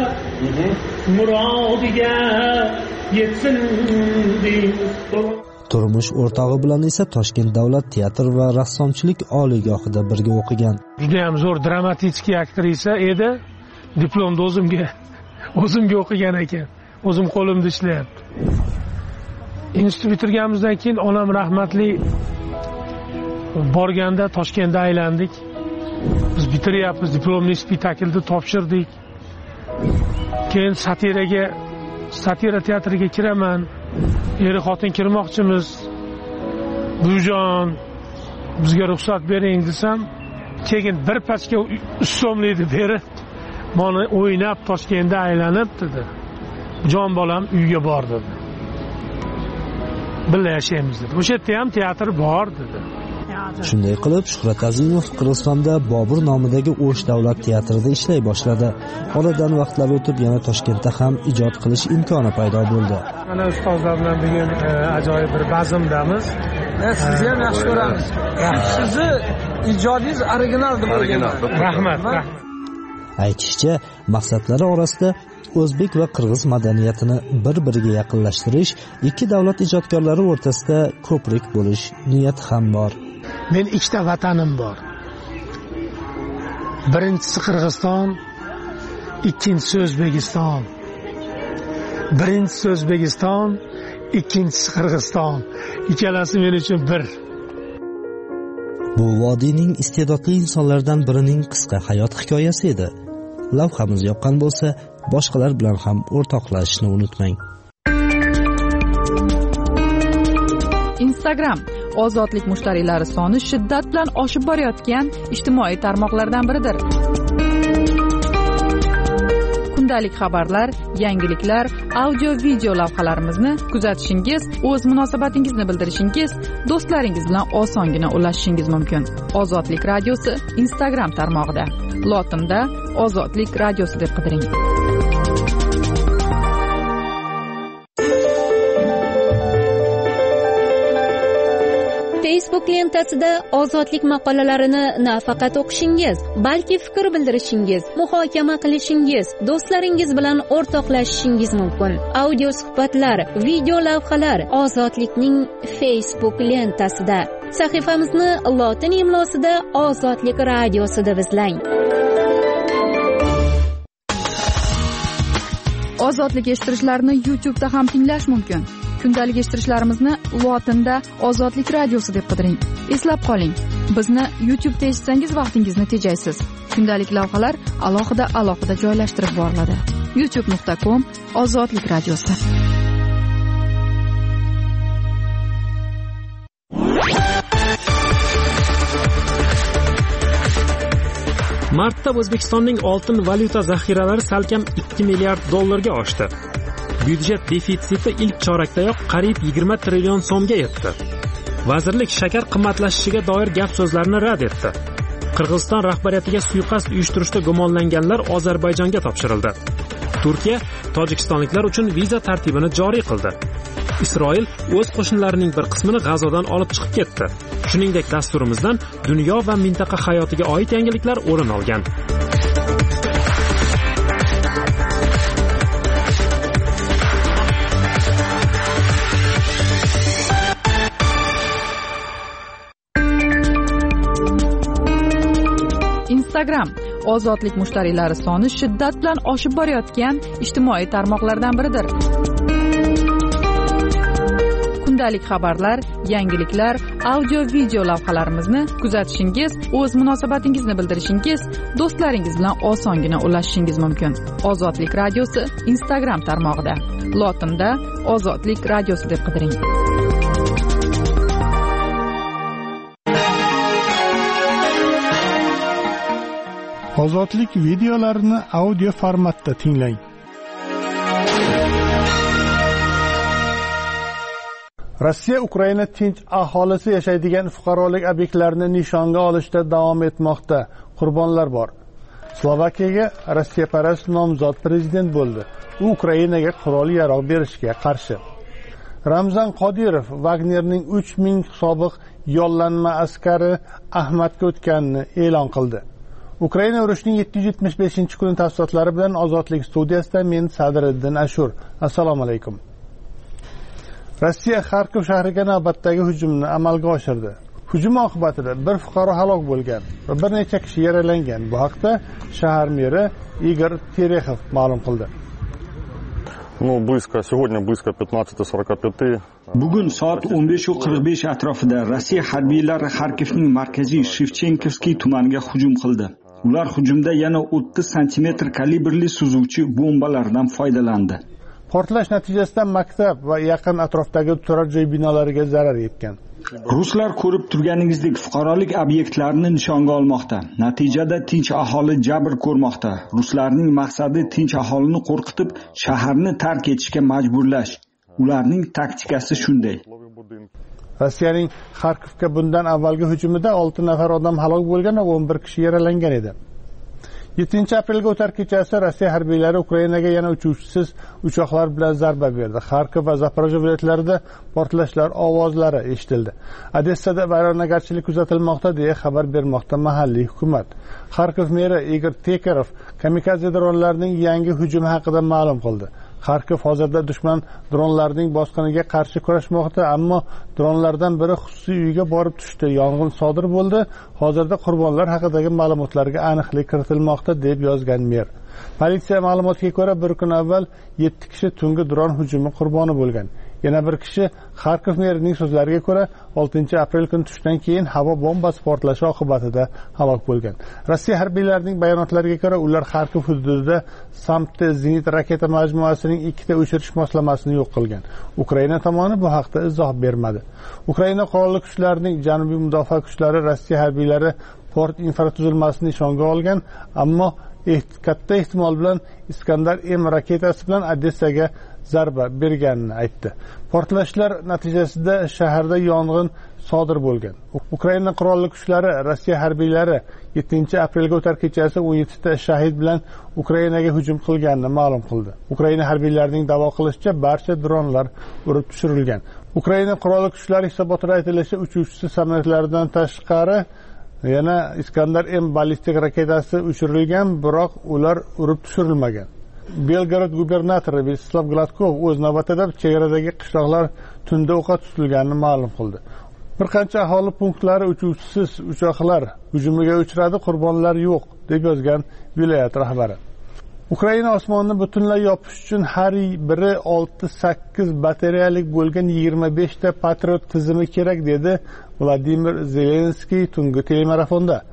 Speaker 20: murodiga yetsin deymiz.
Speaker 21: Turmush o'rtog'i bilan esa Toshkent davlat teatr va rassomchilik oliygohida birga o'qigan.
Speaker 20: Juda ham zo'r dramatik aktrisa edi. Diplomni o'zimga o'zimga o'qigan ekan. O'zim qo'limda ishlayapti. Institut bitirganimizdan keyin onam rahmatli borganda Toshkentda aylandik. Biz bitiryapmiz, diplomli spektaklni topshirdik. Keyin satiraga, satira teatriga kiraman. Eri xotin kirmoqchimiz. Bujon, bizga ruxsat bering desam, keyin bir pachka so'mlikni berib, "Mana o'ynab Toshkentda aylanib" dedi. "Jon bolam uyga bor" dedi. "Birga yashaymiz" dedi. O'sha yerda ham teatr bor dedi.
Speaker 21: Shunday qilib Shuhrat Azimov Qirg'izistonda Bobur nomidagi O'sh davlat teatrida ishlay boshladi. Oradan vaqtlar o'tib yana Toshkentda ham ijod qilish imkoni paydo bo'ldi.
Speaker 20: Mana ustozlar bilan bugun ajoyib bir bazmdamiz.
Speaker 7: Sizni ham yaxshi ko'ramiz. Sizni ijodingiz original deb o'ylayman.
Speaker 20: Rahmat.
Speaker 21: Aytishicha, maqsadlari orasida o'zbek va qirg'iz madaniyatini bir-biriga yaqinlashtirish, ikki davlat ijodkorlari o'rtasida ko'prik bo'lish niyati ham bor.
Speaker 20: Men ikkita vatanim bor. Birinchisi Qirg'iziston, ikkinchisi O'zbekiston. Birinchisi O'zbekiston, ikkinchisi Qirg'iziston. Ikkalasi men uchun bir.
Speaker 21: Bu vodiyning iste'dodli insonlardan birining qisqa hayot hikoyasi edi. Lavhamiz yoqqan bo'lsa, boshqalar bilan ham o'rtoqlashishni unutmang.
Speaker 4: Instagram ozodlik mushtariylari soni shiddat bilan oshib borayotgan ijtimoiy tarmoqlardan biridir. Kundalik xabarlar, yangiliklar, audio video lavhalarimizni kuzatishingiz, o'z munosabatingizni bildirishingiz, do'stlaringiz bilan osongina ulashishingiz mumkin. Ozodlik radiosi Instagram tarmog'ida. Lotinda Ozodlik radiosi deb qidiring.
Speaker 22: Facebook lentasida ozodlik maqolalarini nafaqat o'qishingiz, balki fikr bildirishingiz, muhokama qilishingiz, do'stlaringiz bilan o'rtoqlashishingiz mumkin. Audio suhbatlar, video lavhalar Ozodlikning Facebook lentasida. Sahifamizni lotin imlosida Ozodlik radiosi deb izlang.
Speaker 4: Ozodlik eshittirishlarni YouTube'da ham tinglash mumkin. Kundalik eshittirishlarimizni lotinda Ozodlik radiosi deb qidiring. Eslab qoling, bizni YouTube'da eshitsangiz vaqtingizni tejaysiz. Kundalik lavhalar alohida-alohida joylashtirib boriladi. youtube nuqta com ozodlik radiosi.
Speaker 1: Martda O'zbekistonning oltin valyuta zaxiralari salkam ikki milliard dollarga oshdi. Byudjet defitsiti ilk chorakdayoq qariyb yigirma trillion so'mga yetdi. Vazirlik shakar qimmatlashishiga doir gap so'zlarni rad etdi. Qirg'iziston rahbariyatiga suiqasd uyushtirishda gumonlanganlar Ozarbayjonga topshirildi. Turkiya tojikistonliklar uchun viza tartibini joriy qildi. Isroil o'z qo'shinlarining bir qismini G'azodan olib chiqib ketdi. Shuningdek, dasturimizdan dunyo va mintaqa hayotiga oid yangiliklar o'rin olgan.
Speaker 4: Instagram ozodlik mushtariylari soni shiddat bilan oshib borayotgan ijtimoiy tarmoqlardan biridir. Kundalik xabarlar, yangiliklar, audio video lavhalarimizni kuzatishingiz, o'z munosabatingizni bildirishingiz, do'stlaringiz bilan osongina ulashishingiz mumkin. Ozodlik radiosi Instagram tarmog'ida. Lotinda Ozodlik radiosi deb qidiring.
Speaker 3: Ozodlik videolarini audio formatda tinglang. Rossiya Ukraina tinch aholisi yashaydigan fuqarolik obyektlarini nishonga olishda davom etmoqda. Qurbonlar bor. Slovakiyaga Rossiyaparast nomzod prezident bo'ldi. U Ukrainaga qurol-yarog' berishga qarshi. Ramzan Qodirov Wagnerning uch ming sobiq yollanma askari Ahmadga o'tganini e'lon qildi. Ukraina urushining yetti yuz yetmish beshinchi kuni tafsilotlari bilan Ozodlik studiyasida men Sadriddin Ashur. Assalomu alaykum. Rossiya Xarkov shahriga navbatdagi hujumni amalga oshirdi. Hujum oqibatida bir fuqaro halok bo'lgan va bir necha kishi yaralangan. Bu haqda shahar meri Igor Terexov ma'lum qildi.
Speaker 5: Ну, близко, сегодня близко пятнадцать сорок пять.
Speaker 23: Bugun soat o'n besh qirq besh atrofida Rossiya harbiylari Xarkovning markaziy Shevchenkovskiy tumaniga hujum qildi. Ular hujumda yana o'ttiz santimetr kalibrli suzuvchi bombalardan foydalandi.
Speaker 3: Portlash natijasida maktab va yaqin atrofdagi turar joy binolariga zarar yetgan.
Speaker 23: Ruslar ko'rib turganingizdek fuqarolik obyektlarini nishonga olmoqda. Natijada tinch aholi jabr ko'rmoqda. Ruslarning maqsadi tinch aholini qo'rqitib, shaharni tark etishga majburlash. Ularning taktikasi shunday.
Speaker 3: Rossiyaning Xarkovga bundan avvalgi hujumida olti nafar odam halok bo'lgan va o'n bir kishi yaralangan edi. yettinchi aprelga o'tar kechasi Rossiya harbiylari Ukrainaga yana uchuvchisiz uchoqlar bilan zarba berdi. Xarkov va Zaporojye viloyatlarida portlashlar ovozlari eshitildi. Odessada vayronagarchilik kuzatilmoqda deya xabar bermoqda mahalliy hukumat. Xarkov meri Igor Tekerov kamikaze dronlarning yangi hujumi haqida ma'lum qildi. Xarkov hozirda dushman dronlarning bosqiniga qarshi kurashmoqda, ammo dronlardan biri xususiy uyga borib tushdi. Yong'in sodir bo'ldi. Hozirda qurbonlar haqidagi ma'lumotlarga aniqlik kiritilmoqda deb yozgan mer. Politsiya ma'lumotiga ko'ra, bir kun avval yetti kishi tungi dron hujumi qurboni bo'lgan. Yana bir kishi Xarkov merining so'zlariga ko'ra oltinchi aprel kuni tushdan keyin havo bombasi portlashi oqibatida halok bo'lgan. Rossiya harbiylarining bayonotlariga ko'ra, ular Xarkov hududida Samte zenit raketa majmuasining ikkita o'chirish moslamasini yo'q qilgan. Ukraina tomoni bu haqda izoh bermadi. Ukraina qurolli kuchlarining janubiy mudofaa kuchlari Rossiya harbiylari port infratuzilmasini nishonga olgan, ammo katta ehtimol bilan Iskandar M raketasi bilan Odessaga zarba berganini aytdi. Portlashlar natijasida shaharda yong'in sodir bo'lgan. Ukraina qurolli kuchlari Rossiya harbiylari yettinchi aprelga o'tar kechasi o'n yettita shahid bilan Ukrainaga hujum qilganini ma'lum qildi. Ukraina harbiylarining da'vo qilishicha barcha dronlar urib tushirilgan. Ukraina qurolli kuchlari hisobotida aytilishicha, uchuvchisi samolyotlaridan tashqari yana Iskandar M ballistik raketasi uchirilgan, biroq ular urib tushirilmagan. Belgorod gubernatori Vyacheslav Gladkov o'z navbatida chegaradagi qishloqlar tunda o'qqa tutilganini ma'lum qildi. Bir qancha aholi punktlari uchuvchisiz uchoqlar hujumiga uchradi, qurbonlar yo'q deb yozgan viloyat rahbari. Ukraina osmonni butunlay yopish uchun har biri olti sakkiz batareyalik bo'lgan yigirma beshta Patriot tizimi kerak dedi Vladimir Zelenskiy tungi telemarafonda.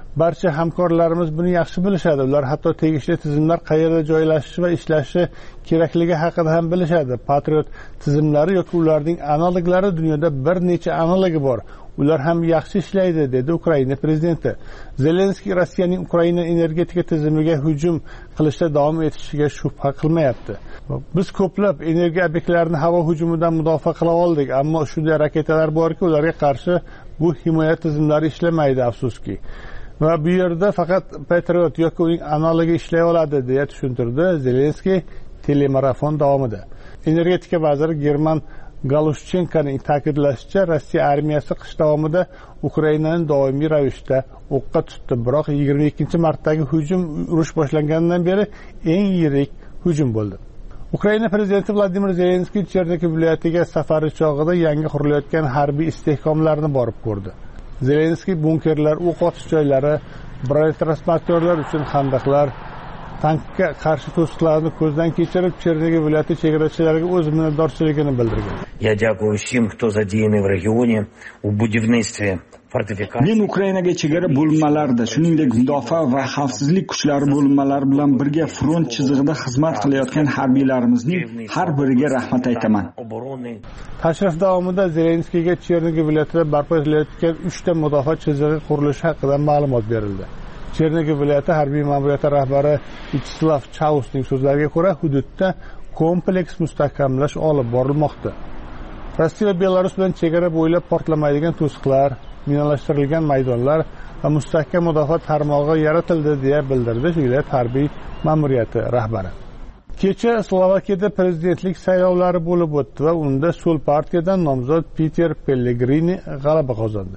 Speaker 3: barcha hamkorlarimiz buni yaxshi bilishadi. Ular hatto tegishli tizimlar qayerda joylashishi va ishlashi kerakligi haqida ham bilishadi. Patriot tizimlari yoki ularning analoglari dunyoda bir necha analogi bor. Ular ham yaxshi ishlaydi, dedi Ukraina prezidenti. Zelenskiy Rossiyaning Ukraina energetika tizimiga hujum qilishda davom etishiga shubha qilmayapti. Biz ko'plab energiya obyektlarini havo hujumidan mudofaa qila oldik, ammo shunday raketalar borki, ularga qarshi bu himoya tizimlari ishlamaydi, afsuski. Va bu yerda faqat Patriot yoki uning analogi ishlay oladi, deya tushuntirdi Zelenskiy telemarafon davomida. Energetika vaziri German Galushchenkoning ta'kidlashicha, Rossiya armiyasi qish davomida Ukrainani doimiy ravishda o'qqa tutdi. Biroq yigirma ikkinchi martdagi hujum urush boshlanganidan beri eng yirik hujum bo'ldi. Ukraina prezidenti Vladimir Zelenskiy Chernigiv viloyatiga safari chog'ida yangi qurilayotgan harbiy istehkomlarni borib ko'rdi. Zelenskiy bunkerlar, o'q otish joylari, bronetransportyorlar uchun xandaqlar, tankga qarshi to'siqlarni ko'zdan kechirib, Chernigiv viloyati chegarachilariga o'z minnatdorchiligini bildirgan.
Speaker 6: Я дякую всем, кто задеяны в регионе в будівництве fortifikatsiya.
Speaker 23: Men Ukrainaga chegara bo'linmalarida, shuningdek mudofaa va xavfsizlik kuchlari bo'linmalari bilan birga front chizig'ida xizmat qilayotgan harbiylarimizning har biriga rahmat aytaman.
Speaker 3: Tashrif davomida Zelenskiyga Chernigiv viloyatida barpo etilayotgan uchta mudofaa chizig'i qurilishi haqida ma'lumot berildi. Chernigiv viloyati harbiy ma'muriyati rahbari Vyacheslav Chausning so'zlariga ko'ra, hududda kompleks mustahkamlash olib borilmoqda. Rossiya va Belarus bilan chegara bo'ylab portlamaydigan to'siqlar, minalashtirilgan maydonlar va mustahkam mudofaa tarmog'i yaratildi, deya bildirdi viloyat harbiy ma'muriyati rahbari. Kecha Slovakiyada prezidentlik saylovlari bo'lib o'tdi va unda Sol partiyadan nomzod Peter Pellegrini g'alaba qozondi.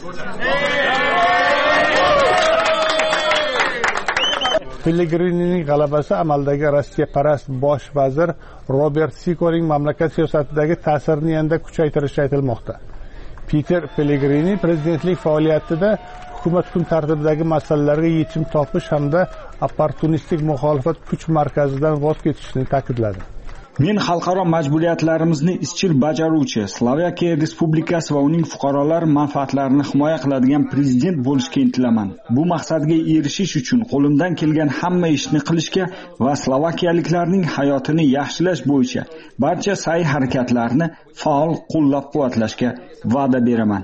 Speaker 3: Pellegrinining g'alabasi amaldagi Rossiya parast bosh vazir Robert Ficoning mamlakat siyosatidagi ta'sirini yanada kuchaytirishi aytilmoqda. Peter Pellegrini prezidentlik faoliyatida hukumat kun tartibidagi masalalarga yechim topish hamda opportunistik muxolifat kuch markazidan voz kechishni ta'kidladi.
Speaker 23: Men xalqaro majburiyatlarimizni izchil bajaruvchi, Slovakiya Respublikasi va uning fuqarolari manfaatlarini himoya qiladigan prezident bo'lishga intilaman. Bu maqsadga erishish uchun qo'limdan kelgan hamma ishni qilishga va slovakiyaliklarning hayotini yaxshilash bo'yicha barcha sa'y-harakatlarni faol qo'llab-quvvatlashga va'da beraman.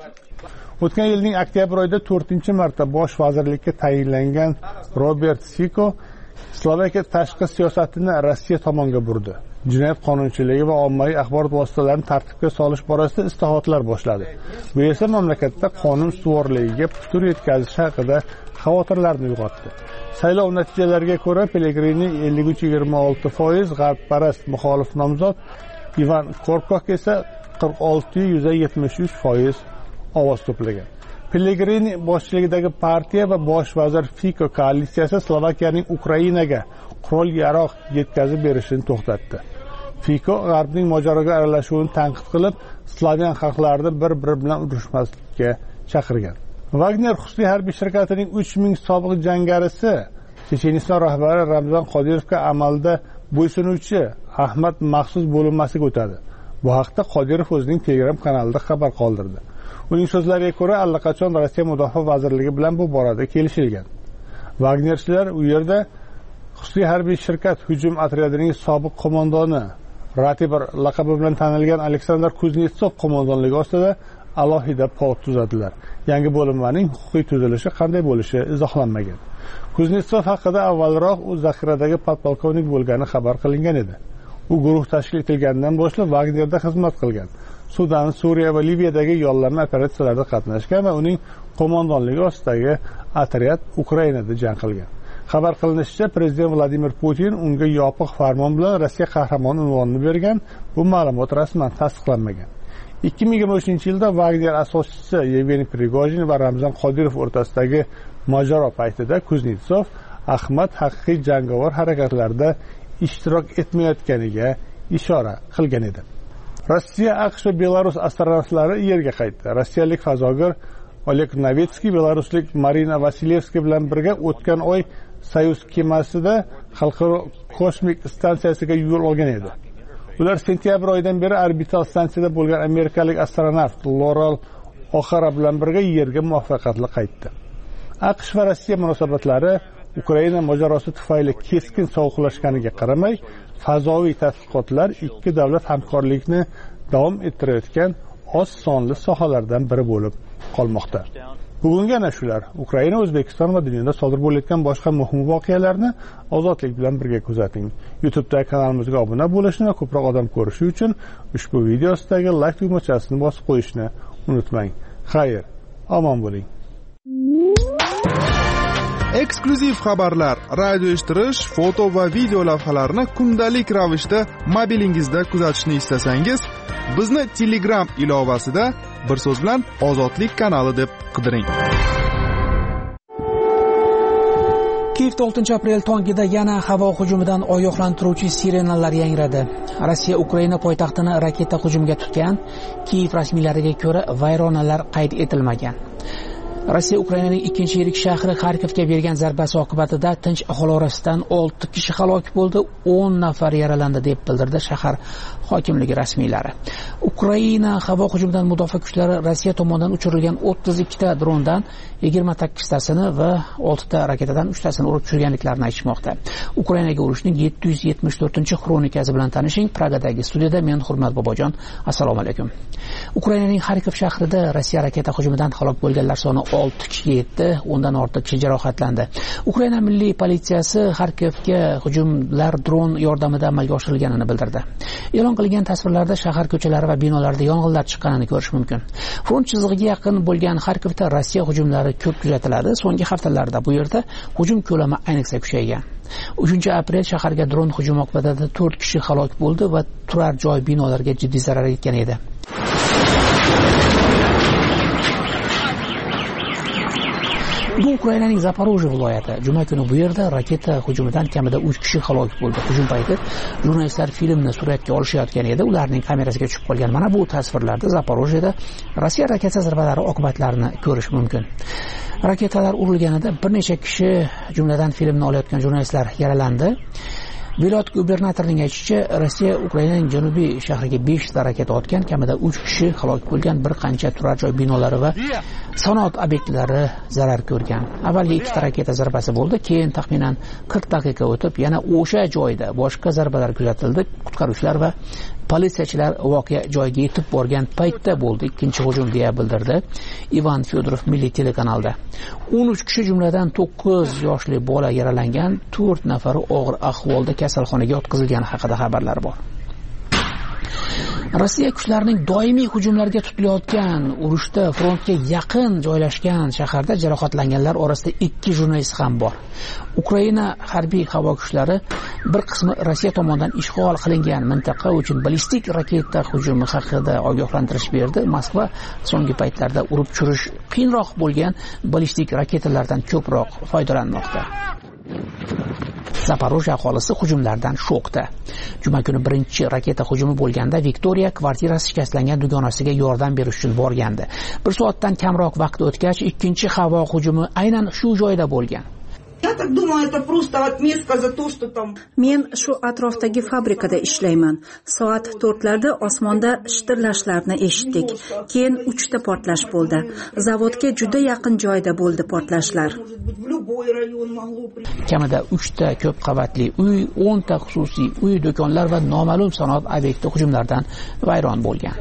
Speaker 3: O'tgan yilning oktyabr oyida to'rtinchi marta bosh vazirlikka tayinlangan Robert Fico Slovakiya tashqi siyosatini Rossiya tomonga burdi. Jinoyat qonunchiligi va ommaviy axborot vositalarini tartibga solish borasida islohotlar boshladi. Bu esa mamlakatda qonun ustuvorligiga putur yetkazish haqida xavotirlarni uyg'otdi. Saylov natijalariga ko'ra, Pellegrini ellik uch yigirma olti foiz, g'arbparast muxolif nomzod Ivan Korkok esa qirq olti yuz yetmish uch foiz ovoz to'plagan. Pellegrini boshchiligidagi partiya va bosh vazir Fico koalitsiyasi Slovakiyaning Ukrainaga qurol-yarog' yetkazib berishini to'xtatdi. Fico g'arbning mojaroga aralashuvini tanqid qilib, Slavyan xalqlarini bir-biri bilan urushmaslikka chaqirgan. Wagner xususiy harbiy shirkatining uch ming sobiq jangarisi Checheniston rahbari Ramzan Qodirovga amalda bo'ysunuvchi Ahmad maxsus bo'linmasiga o'tadi. Bu haqda Qodirov o'zining Telegram kanalida xabar qoldirdi. Uning so'zlariga ko'ra, allaqachon Rossiya mudofaa vazirligi bilan bu borada kelishilgan. Wagnerchilar u yerda xususiy harbiy shirkat hujum otryadining sobiq qo'mondoni, Ratibor laqabi bilan tanilgan Aleksandr Kuznetsov qo'mondonligi ostida alohida polk tuzadilar. Yangi bo'linmaning huquqiy tuzilishi qanday bo'lishi izohlanmagan. Kuznetsov haqida avvalroq u zaxiradagi podpolkovnik bo'lgani xabar qilingan edi. U guruh tashkil etilgandan boshlab Wagnerda xizmat qilgan. Sudan, Suriya va Liviyadagi yollanma operatsiyalarda qatnashgan va uning qo'mondonligi ostidagi otryad Ukrainada jang qilgan. Xabar qilinishicha, prezident Vladimir Putin unga yopiq farmon bilan Rossiya qahramoni unvonini bergan. Bu ma'lumot rasman tasdiqlanmagan. ikki ming yigirma uchinchi yilda Wagner asoschisi Yevgeniy Prigojin va Ramzan Qodirov o'rtasidagi mojaro paytida Kuznetsov Ahmad haqiqiy jangovar harakatlarda ishtirok etmayotganiga ishora qilgan edi. Rossiya, AQSh va Belarus astronavtlari yerga qaytdi. Rossiyalik fazogir Oleg Novitskiy belaruslik Marina Vasilyevskiy bilan birga o'tgan oy Soyuz kemasida xalqaro kosmik stansiyasiga yo'l olgan edi. Ular sentyabr oyidan beri orbital stansiyada bo'lgan amerikalik astronavt Loral O'Hara bilan birga yerga muvaffaqiyatli qaytdi. aqsh va rossiya munosabatlari Ukraina mojarosi tufayli keskin sovuqlashganiga qaramay, fazoviy tadqiqotlar ikki davlat hamkorlikni davom ettirayotgan oz sonli sohalardan biri bo'lib qolmoqda. Bugungi ana shular Ukraina, O'zbekiston va dunyoda sodir bo'layotgan boshqa muhim voqealarni ozodlik bilan birga kuzating. YouTube'dagi kanalimizga obuna bo'lishni va ko'proq odam ko'rishi uchun ushbu video ostidagi like tugmachasini bosib qo'yishni unutmang. Xayr, omon bo'ling.
Speaker 9: Eksklyuziv xabarlar, radio eshittirish, foto va video lavhalarni kundalik ravishda mobilingizda kuzatishni istasangiz, bizni Telegram ilovasida bir so'z bilan Ozodlik kanali deb qidiring.
Speaker 2: Kiyevda oltinchi aprel tongida yana havo hujumidan ogohlantiruvchi sirenalar yangradi. Rossiya Ukraina poytaxtini raketa hujumiga tutgan. Kiyev rasmiylariga ko'ra vayronalar qayd etilmagan. Rossiya Ukrainaning ikkinchi yirik shahri Xarkovga bergan zarbasi oqibatida tinch aholi orasidan olti kishi halok bo'ldi, o'n nafar yaralandi deb bildirdi shahar hokimligi rasmiylari. Ukraina havo hujumidan mudofaa kuchlari Rossiya tomonidan uchirilgan o'ttiz ikkita drondan yigirma sakkiztasini va oltita raketadan uchtasini urib tushirganliklarini aytishmoqda. Ukrainaga urushning yetti yuz yetmish to'rtinchi xronikasi bilan tanishing. Pragadagi studiyada men Hurmat Bobojon. Assalomu alaykum. Ukrainaning Xarkov shahrida Rossiya raketa hujumidan halok bo'lganlar soni olti kishiga yetdi, undan ortiq kishi jarohatlandi. Ukraina milliy politsiyasi Xarkovga hujumlar dron yordamida amalga oshirilganini bildirdi. E'lon qilingan tasvirlarda shahar ko'chalari va binolarda yong'inlar chiqqanini ko'rish mumkin. Front chizig'iga yaqin bo'lgan Xarkovda Rossiya hujumlari ko'p kuzatiladi. So'nggi haftalarda bu yerda hujum ko'lami ayniqsa kuchaygan. uchinchi aprel shaharga dron hujumi oqibatida to'rt kishi halok bo'ldi va turar joy binolarga jiddiy zarar yetgan edi. Bu Ukrainaning Zaporojye viloyati. Juma kuni bu yerda raketa hujumidan kamida uch kishi halok bo'ldi. Hujum payti jurnalistlar filmni suratga olishayotgan edi. Ularning kamerasiga tushib qolgan mana bu tasvirlarda Zaporojyeda Rossiya raketa zarbalari oqibatlarini ko'rish mumkin. Raketalar urilganida bir necha kishi, jumladan filmni olayotgan jurnalistlar yaralandi. Viloyat gubernatorining aytishicha, Rossiya Ukrainaning janubiy shahriga besh ta raketa otgan, kamida uch kishi halok bo'lgan, bir qancha turar joy binolari va sanoat obyektlari zarar ko'rgan. Avvalgi ikkita raketa zarbasi bo'ldi, keyin taxminan qirq daqiqa o'tib yana o'sha joyda boshqa zarbalar kuzatildi. Qutqaruvchilar va politsiyachilar voqea joyiga yetib borgan paytda bo'ldi ikkinchi hujum deya bildirdi Ivan Fyodorov milliy telekanalda. o'n uch kishi jumladan to'qqiz yoshli bola yaralangan, to'rt nafari og'ir ahvolda kasalxonaga yotqizilgani haqida xabarlar bor. Rossiya kuchlarining doimiy hujumlarga tutilayotgan urushda frontga yaqin joylashgan shaharda jarohatlanganlar orasida ikki jurnalist ham bor. Ukraina harbiy havo kuchlari bir qismi Rossiya tomonidan ishg'ol qilingan mintaqa uchun ballistik raketa hujumi haqida ogohlantirish berdi. Moskva so'nggi paytlarda urib tushirish qiyinroq bo'lgan ballistik raketalardan ko'proq foydalanmoqda. Zaporojye aholisi hujumlardan shokda. Juma kuni birinchi raketa hujumi bo'lganda Viktoriya kvartirasi shikastlangan dugonasiga yordam berish uchun borgandi. Bir soatdan kamroq vaqt o'tgach, ikkinchi havo hujumi aynan shu joyda bo'lgan.
Speaker 10: Men shu atrofdagi fabrikada ishlayman. Soat to'rtlarda osmonda shitirlashlarni eshitdik. Keyin uchta portlash bo'ldi. Zavodga juda yaqin joyda bo'ldi portlashlar.
Speaker 2: Kamida uchta ko'p qavatli uy, o'nta xususiy uy, do'konlar va noma'lum sanoat obyekti hujumlardan vayron bo'lgan.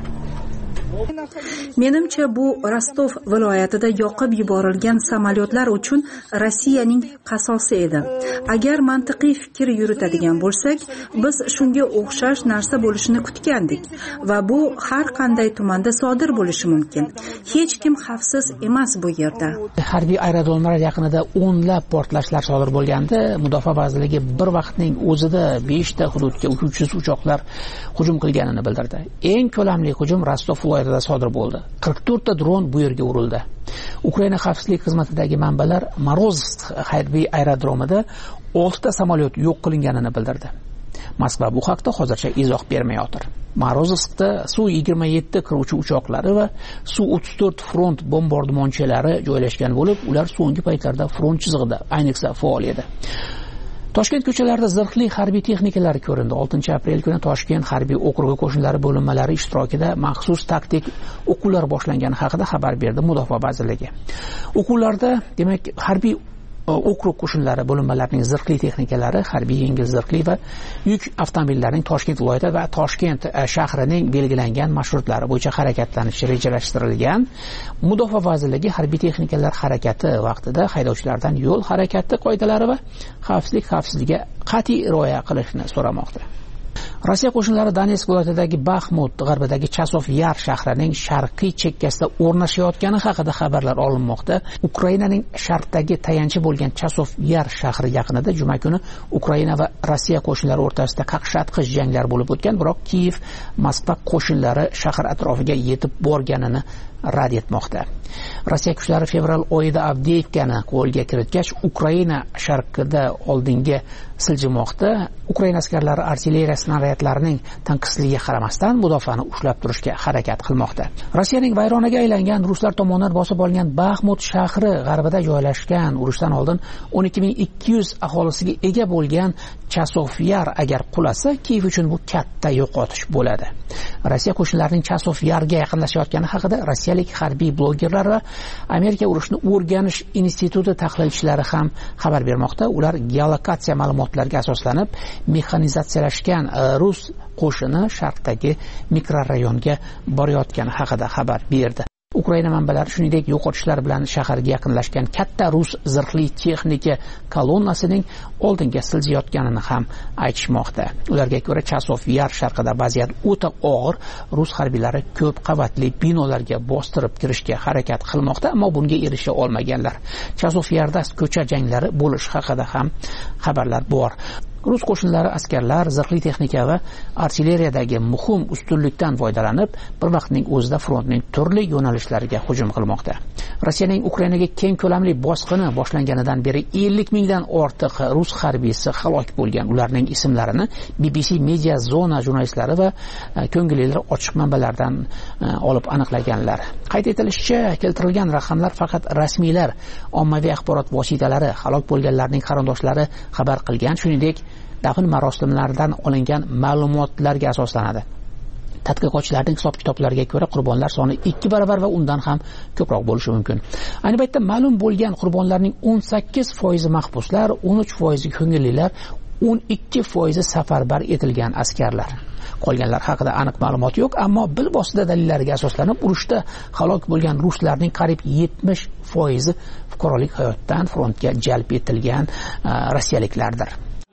Speaker 10: Menimcha bu Rostov viloyatida yoqib yuborilgan samolyotlar uchun Rossiyaning qasosi edi. Agar mantiqiy fikr yuritadigan bo'lsak, biz shunga o'xshash narsa bo'lishini kutgandik va bu har qanday tumanda sodir bo'lishi mumkin. Hech kim xavfsiz emas bu yerda.
Speaker 2: Harbiy aerodromlar yaqinida o'nlab portlashlar sodir bo'lganda, Mudofaa vazirligi bir vaqtning o'zida besh ta hududga uchuvchisiz uchoqlar hujum qilganini bildirdi. Eng ko'lamli hujum Rostov viloyatida sodir bo'ldi. qirq to'rt ta dron bu yerga urildi. Ukraina xavfsizlik xizmatidagi manbalar Morozovsk harbiy aerodromida olti ta samolyot yo'q qilinganini bildirdi. Moskva bu haqda hozircha izoh bermayotir. Morozovskda Su yigirma yetti qiruvchi uchoqlari va Su o'ttiz to'rt front bombardimonchilari joylashgan bo'lib, ular so'nggi paytlarda front chizig'ida ayniqsa faol edi. Toshkent ko'chalarida zirhli harbiy texnikalar ko'rindi. oltinchi aprel kuni Toshkent harbiy okrugi qo'shinlari bo'linmalari ishtirokida maxsus taktik o'quvlar boshlangani haqida xabar berdi Mudofaa vazirligi. O'quvlarda, demak, harbiy okrug qo'shinlari bo'linmalarining zirhli texnikalari, harbiy yengil zirhli va yuk avtomobillarining Toshkent viloyati va Toshkent shahrining belgilangan marshrutlari bo'yicha harakatlanishi rejalashtirilgan. Mudofaa vazirligi harbiy texnikalar harakati vaqtida haydovchilardan yo'l harakati qoidalari va xavfsizlik xavfsizligiga qat'iy rioya qilishni so'ramoqda. Rossiya qo'shinlari Donetsk viloyatidagi Baxmut g'arbidagi Chasov Yar shahrining sharqiy chekkasida o'rnashayotgani haqida xabarlar olinmoqda. Ukrainaning sharqdagi tayanchi bo'lgan Chasov Yar shahri yaqinida juma kuni Ukraina va Rossiya qo'shinlari o'rtasida qaqshatqich janglar bo'lib o'tgan, biroq Kiyev Moskva qo'shinlari shahar atrofiga yetib borganini rad etmoqda. Rossiya kuchlari fevral oyida Avdiivkani qo'lga kiritgach, Ukraina sharqida oldinga siljimoqda. Ukraina askarlari artilleriya snaryadlarining tanqisligiga qaramasdan mudofaani ushlab turishga harakat qilmoqda. Rossiyaning vayronaga aylangan ruslar tomonidan bosib olingan Baxmut shahri g'arbida joylashgan urushdan oldin o'n ikki ming ikki yuz aholisiga ega bo'lgan Chasov Yar agar qulasa, Kiyev uchun bu katta yo'qotish bo'ladi. Rossiya qo'shinlarining Chasov Yarga yaqinlashayotgani haqida rossiyalik harbiy blogerlar va Amerika urushni o'rganish instituti tahlilchilari ham xabar bermoqda. Ular geolokatsiya ma'lumotlariga asoslanib, mexanizatsiyalashgan rus qo'shini sharqdagi mikrorayonga borayotgani haqida xabar berdi. Ukraina manbalari shuningdek yo'qotishlar bilan shaharga yaqinlashgan katta rus zirhli texnika kolonnasining oldinga siljayotganini ham aytishmoqda. Ularga ko'ra Chasov Yar sharqida vaziyat o'ta og'ir. Rus harbiylari ko'p qavatli binolarga bostirib kirishga harakat qilmoqda, ammo bunga erisha olmaganlar. Chasov Yarda ko'cha janglari bo'lish haqida ham xabarlar bor. Rus qo'shinlari askarlar zirhli texnika va artilleriyadagi muhim ustunlikdan foydalanib, bir vaqtning o'zida frontning turli yo'nalishlariga hujum qilmoqda. Rossiyaning Ukrainaga keng ko'lamli bosqini boshlanganidan beri ellik mingdan ortiq rus harbiysi halok bo'lgan. Ularning ismlarini B B C Media Zona jurnalistlari va ko'ngillilar ochiq manbalardan olib aniqlaganlar. Qayd etilishicha, keltirilgan raqamlar faqat rasmiylar, ommaviy axborot vositalari, halok bo'lganlarning qarindoshlari xabar qilgan, shuningdek dafn marosimlaridan olingan ma'lumotlarga asoslanadi. Tadqiqotchilarning hisob-kitoblariga ko'ra qurbonlar soni ikki barobar va undan ham ko'proq bo'lishi mumkin. Ayni paytda ma'lum bo'lgan qurbonlarning o'n sakkiz foizi mahbuslar, o'n uch foizi ko'ngillilar, o'n ikki foizi safarbar etilgan askarlar. Qolganlar haqida aniq ma'lumot yo'q, ammo bilvosita dalillariga asoslanib urushda halok bo'lgan ruslarning qariyb yetmish foizi fuqarolik hayotdan frontga jalb etilgan rossiyaliklardir.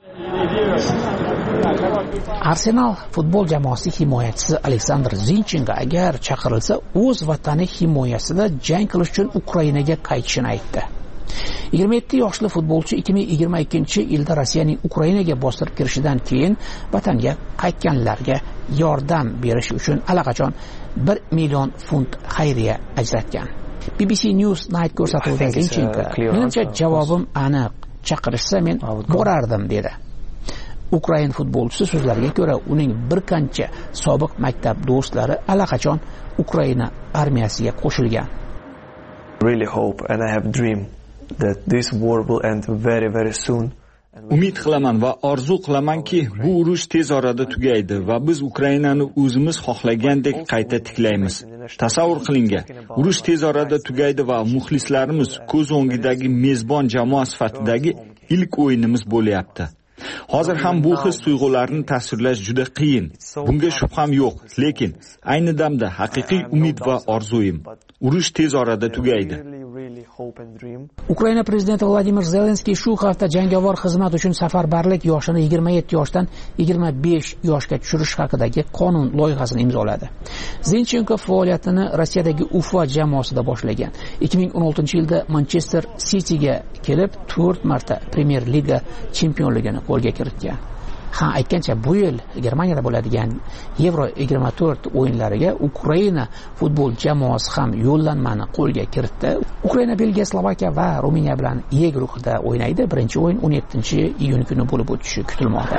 Speaker 2: Arsenal futbol jamoasi himoyachisi Aleksandr Zinchenko agar chaqirilsa, o'z vatani himoyasida jang qilish uchun Ukrainaga qaytishini aytdi. yigirma yetti yoshli futbolchi ikki ming yigirma ikkinchi yilda Rossiyaning Ukrainaga bostirib kirishidan keyin vatanga qaytganlarga yordam berish uchun allaqachon bir million funt xayriya ajratgan. B B C News Night ko'rsatuvida Zinchenko: "Menimcha javobim aniq. Chaqirishsa men borardim", dedi. Ukrain futbolchisi so'zlariga ko'ra, uning bir qancha sobiq maktab do'stlari allaqachon Ukraina armiyasiga qo'shilgan.
Speaker 8: Really hope and I have dream that this war will end very very soon.
Speaker 23: Umid qilaman va orzu qilamanki, bu urush tez orada tugaydi va biz Ukrainani o'zimiz xohlagandek qayta tiklaymiz. Tasavvur qilinga, urush tez orada tugaydi va muxlislarimiz ko'z o'ngidagi mezbon jamoa sifatidagi ilk o'yinimiz bo'lyapti. Hozir ham bu his tuyg'ularni tasvirlash juda qiyin. Bunga shubham yo'q, lekin ayni damda haqiqiy umid va orzuyim. Urush tez orada tugaydi.
Speaker 2: Ukraina prezidenti Vladimir Zelenskiy shu hafta jangovar xizmat uchun safarbarlik yoshini yigirma yetti yoshdan yigirma besh yoshga tushirish haqidagi qonun loyihasini imzoladi. Zinchenko faoliyatini Rossiyadagi Ufa jamoasida boshlagan. ikki ming o'n oltinchi yilda Manchester Cityga kelib, to'rt marta Premier Liga chempionligini qo'lga kiritgan. Ha, aytgancha bu yil Germaniyada bo'ladigan Euro yigirma to'rt o'yinlariga Ukraina futbol jamoasi ham yo'llanmani qo'lga kiritdi. Ukraina, Belgiya, Slovakiya va Ruminiya bilan E guruhida o'ynaydi. Birinchi o'yin o'n yettinchi iyun kuni bo'lib o'tishi kutilmoqda.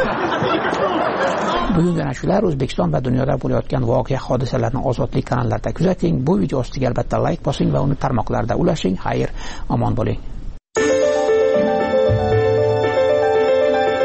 Speaker 2: Bugungi nashrlar O'zbekiston va dunyoda bo'layotgan voqea hodisalarni Ozodlik kanallarida kuzating. Bu video ostiga albatta like bosing va uni tarmoqlarda ulashing. Xayr, omon bo'ling.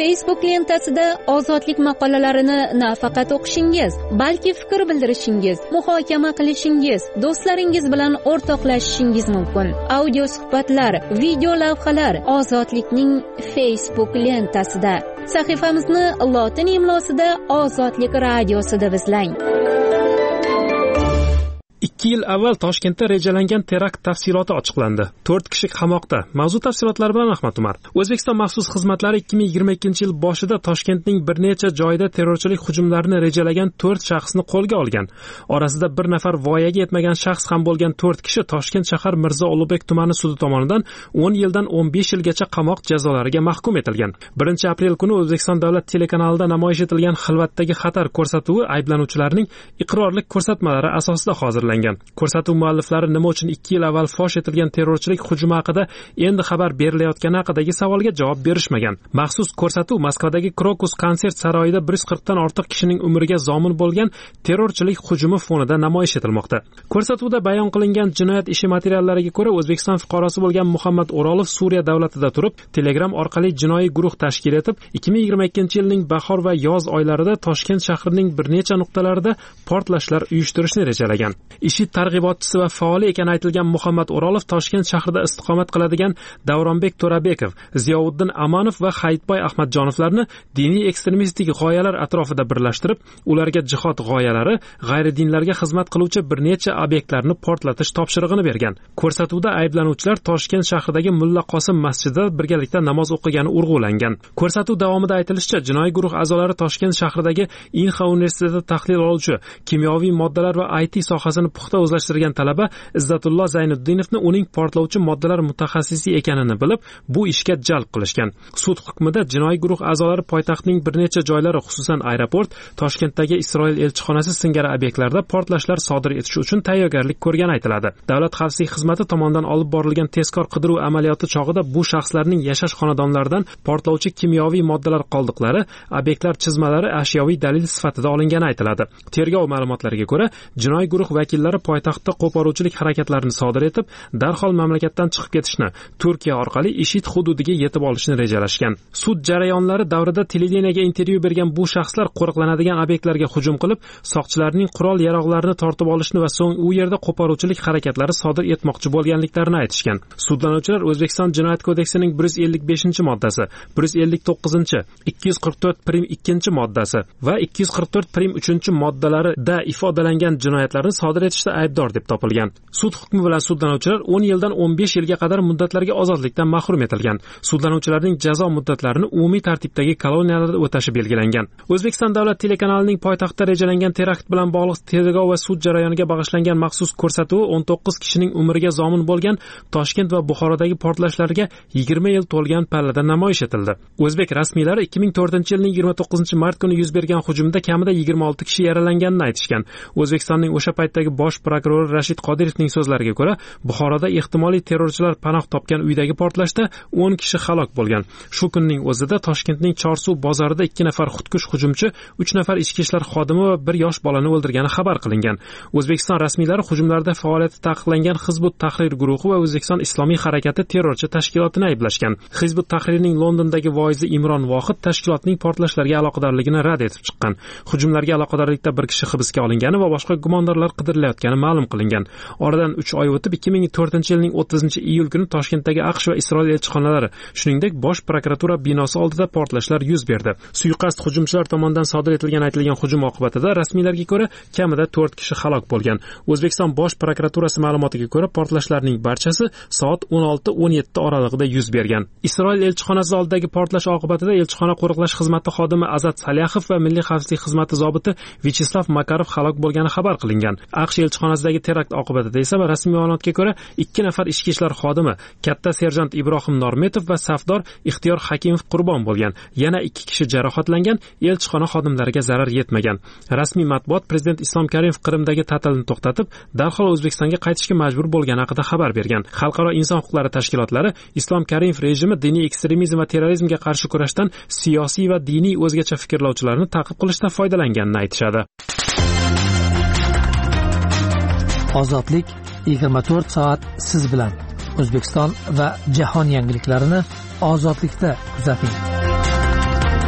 Speaker 22: Facebook lentasida ozodlik maqolalarini nafaqat o'qishingiz, balki fikr bildirishingiz, muhokama qilishingiz, do'stlaringiz bilan o'rtoqlashishingiz mumkin. Audio suhbatlar, video lavhalar Ozodlikning Facebook lentasida. Sahifamizni lotin imlosida Ozodlik radiosi deb izlang.
Speaker 1: ikki yil avval Toshkentda rejalangan terakt tafsiloti ochiqlandi. to'rt kishi qamoqda. Mavzu tafsilotlari bilan Ahmad Umar. O'zbekiston maxsus xizmatlari ikki ming yigirma ikkinchi yil boshida Toshkentning bir necha joyida terrorchilik hujumlarini rejalagan to'rt shaxsni qo'lga olgan. Orasida bir nafar voyaga yetmagan shaxs ham bo'lgan to'rt kishi Toshkent shahar Mirzo Ulug'bek tumani sudi tomonidan o'n yildan o'n besh yilgacha qamoq jazolariga mahkum etilgan. birinchi aprel kuni O'zbekiston davlat telekanalida namoyish etilgan Xilvatdagi xatar ko'rsatuvi ayblanuvchilarning iqrorlik ko'rsatmalari asosida hozirlangan. Ko'rsatuv mualliflari nima uchun ikki yil avval fosh etilgan terrorchilik hujumi haqida endi xabar berilayotgani haqidagi savolga javob berishmagan. Maxsus ko'rsatuv Moskvadagi Krokus konsert saroyida bir yuz qirq dan ortiq kishining umriga zomin bo'lgan terrorchilik hujumi fonida namoyish etilmoqda. Ko'rsatuvda bayon qilingan jinoyat ishi materiallariga ko'ra, O'zbekiston fuqarosi bo'lgan Muhammad O'rolov Suriya davlatida turib, Telegram orqali jinoiy guruh tashkil etib, ikki ming yigirma ikkinchi yilning bahor va yoz oylarida Toshkent shahrining bir necha nuqtalarida portlashlar uyushtirishni rejalagan. IShID targ'ibotchisi va faoli ekani aytilgan Muhammad O'rolov Toshkent shahrida istiqomat qiladigan Davronbek To'rabekov, Ziyovuddin Amanov va Hayitboy Ahmadjonovlarni diniy ekstremistik g'oyalar atrofida birlashtirib, ularga jihod g'oyalari, g'ayridinlarga xizmat qiluvchi bir necha obyektlarni portlatish topshirig'ini bergan. Ko'rsatuvda ayblanuvchilar Toshkent shahridagi Mulla Qosim masjidida birgalikda namoz o'qigani urg'ulangan. Ko'rsatuv davomida aytilishicha, jinoiy guruh a'zolari Toshkent shahridagi Inha universitetida tahlil oluvchi kimyoviy moddalar va I T sohasini puxta o'zlashtirgan talaba Izzatulloh Zaynuddinovni uning portlovchi moddalar mutaxassisi ekanini bilib, bu ishga jalb qilishgan. Sud hukmida jinoiy guruh a'zolari poytaxtning bir necha joylari, xususan aeroport, Toshkentdagi Isroil elchixonasi singari obyektlarda portlashlar sodir etish uchun tayyorgarlik ko'rgani aytiladi. Davlat xavfsizlik xizmati tomonidan olib borilgan tezkor qidiruv amaliyoti chog'ida bu shaxslarning yashash xonadonlaridan portlovchi kimyoviy moddalar qoldiqlari, obyektlar chizmalari ashyoviy dalil sifatida olingani aytiladi. Tergov ma'lumotlariga ko'ra, jinoiy guruh vakillari poytaxtda qo'poruvchilik harakatlarini sodir etib, darhol mamlakatdan chiqib ketishni, Turkiya orqali IShID hududiga yetib olishni rejalashgan. Sud jarayonlari davrida televideniyaga intervyu bergan bu shaxslar qo'riqlanadigan obyektlarga hujum qilib, soqchilarning qurol-yarog'larini tortib olishni va so'ng u yerda qo'poruvchilik harakatlari sodir etmoqchi bo'lganliklarini aytishgan. Sudlanuvchilar O'zbekiston Jinoyat kodeksining bir yuz ellik beshinchi moddasi, bir yuz ellik to'qqizinchi, ikki yuz qirq to'rt prim ikkinchi moddasi va ikki yuz qirq to'rt prim uchinchi moddalarida ifodalangan jinoyatlarni sodir etishda aybdor deb topilgan. Sud hukmi bilan sudlanuvchilar o'n yildan o'n besh yilga qadar muddatlarga ozodlikdan mahrum etilgan. Sudlanuvchilarning jazo muddatlarini umumiy tartibdagi koloniyalarda o'tashi belgilangan. O'zbekiston davlat telekanalining poytaxtda rejalangan terakt bilan bog'liq tergov va sud jarayoniga bag'ishlangan maxsus ko'rsatuvi o'n to'qqiz kishining umriga zomin bo'lgan Toshkent va Buxorodagi portlashlarga yigirma yil to'lgan pallada namoyish etildi. O'zbek rasmiylari ikki ming to'rtinchi yilning yigirma to'qqizinchi mart kuni yuz bergan hujumda kamida yigirma olti kishi yaralanganini aytishgan. O'zbekistonning o'sha paytdagi bosh prokurori Rashid Qodirovning so'zlariga ko'ra, Buxoroda ehtimoliy terrorchilar panoh topgan uydagi portlashda o'n kishi halok bo'lgan. Shu kunning o'zida Toshkentning Chorsuv bozorida ikki nafar xudkush hujumchi, uch nafar ichki ishlar xodimi va bir yosh bolani o'ldirgani xabar qilingan. O'zbekiston rasmiylari hujumlarda faoliyati taqiqlangan Hizbut Tahrir guruhi va O'zbekiston Islomiy harakati terrorchi tashkilotini ayblashgan. Hizbut Tahrirning Londondagi voizi Imron Vohid tashkilotning portlashlarga aloqadorligini rad etib chiqqan. Hujumlarga aloqadorlikda bir kishi hibsga olingani va boshqa gumondorlar qidirilayotgani ma'lum qilingan. Oradan uch oy o'tib ikki ming to'rtinchi yilning o'ttizinchi iyul kuni Toshkentdagi AQSh va Isroil elchixonalari, shuningdek bosh prokuratura binosi oldida portlashlar yuz berdi. Suiqasd hujumchilar tomonidan sodir etilgan aytilgan hujum oqibatida rasmiylarga ko'ra kamida to'rt kishi halok bo'lgan. O'zbekiston bosh prokuraturasi ma'lumotiga ko'ra portlashlarning barchasi soat o'n olti o'n yetti oralig'ida yuz bergan. Isroil elchixonasi oldidagi portlash oqibatida elchixona qo'riqlash xizmati xodimi Azat Salyahov va milliy xavfsizlik xizmati zobiti Vyacheslav Makarov halok bo'lgani xabar qilingan. AQSh elchixonasidagi terakt oqibatida esa rasmiy ma'lumotga ko'ra ikki nafar ichki ishlar xodimi, katta serjant Ibrohim Normetov va safdor Ixtiyor Hakimov qurbon bo'lgan. Yana ikki kishi jarohatlangan, elchixona xodimlariga zarar yetmagan. Rasmiy matbuot Prezident Islom Karimov Qrimdagi ta'tilni to'xtatib, darhol O'zbekistonga qaytishga majbur bo'lgani haqida xabar bergan. Xalqaro inson huquqlari tashkilotlari Islom Karimov rejimi diniy ekstremizm va terrorizmga qarshi kurashdan siyosiy va diniy o'zgacha fikrlovchilarni ta'qib qilishdan foydalanganini aytishadi.
Speaker 11: Ozodlik yigirma to'rt soat siz bilan. O'zbekiston va jahon yangiliklarini ozodlikda kuzating.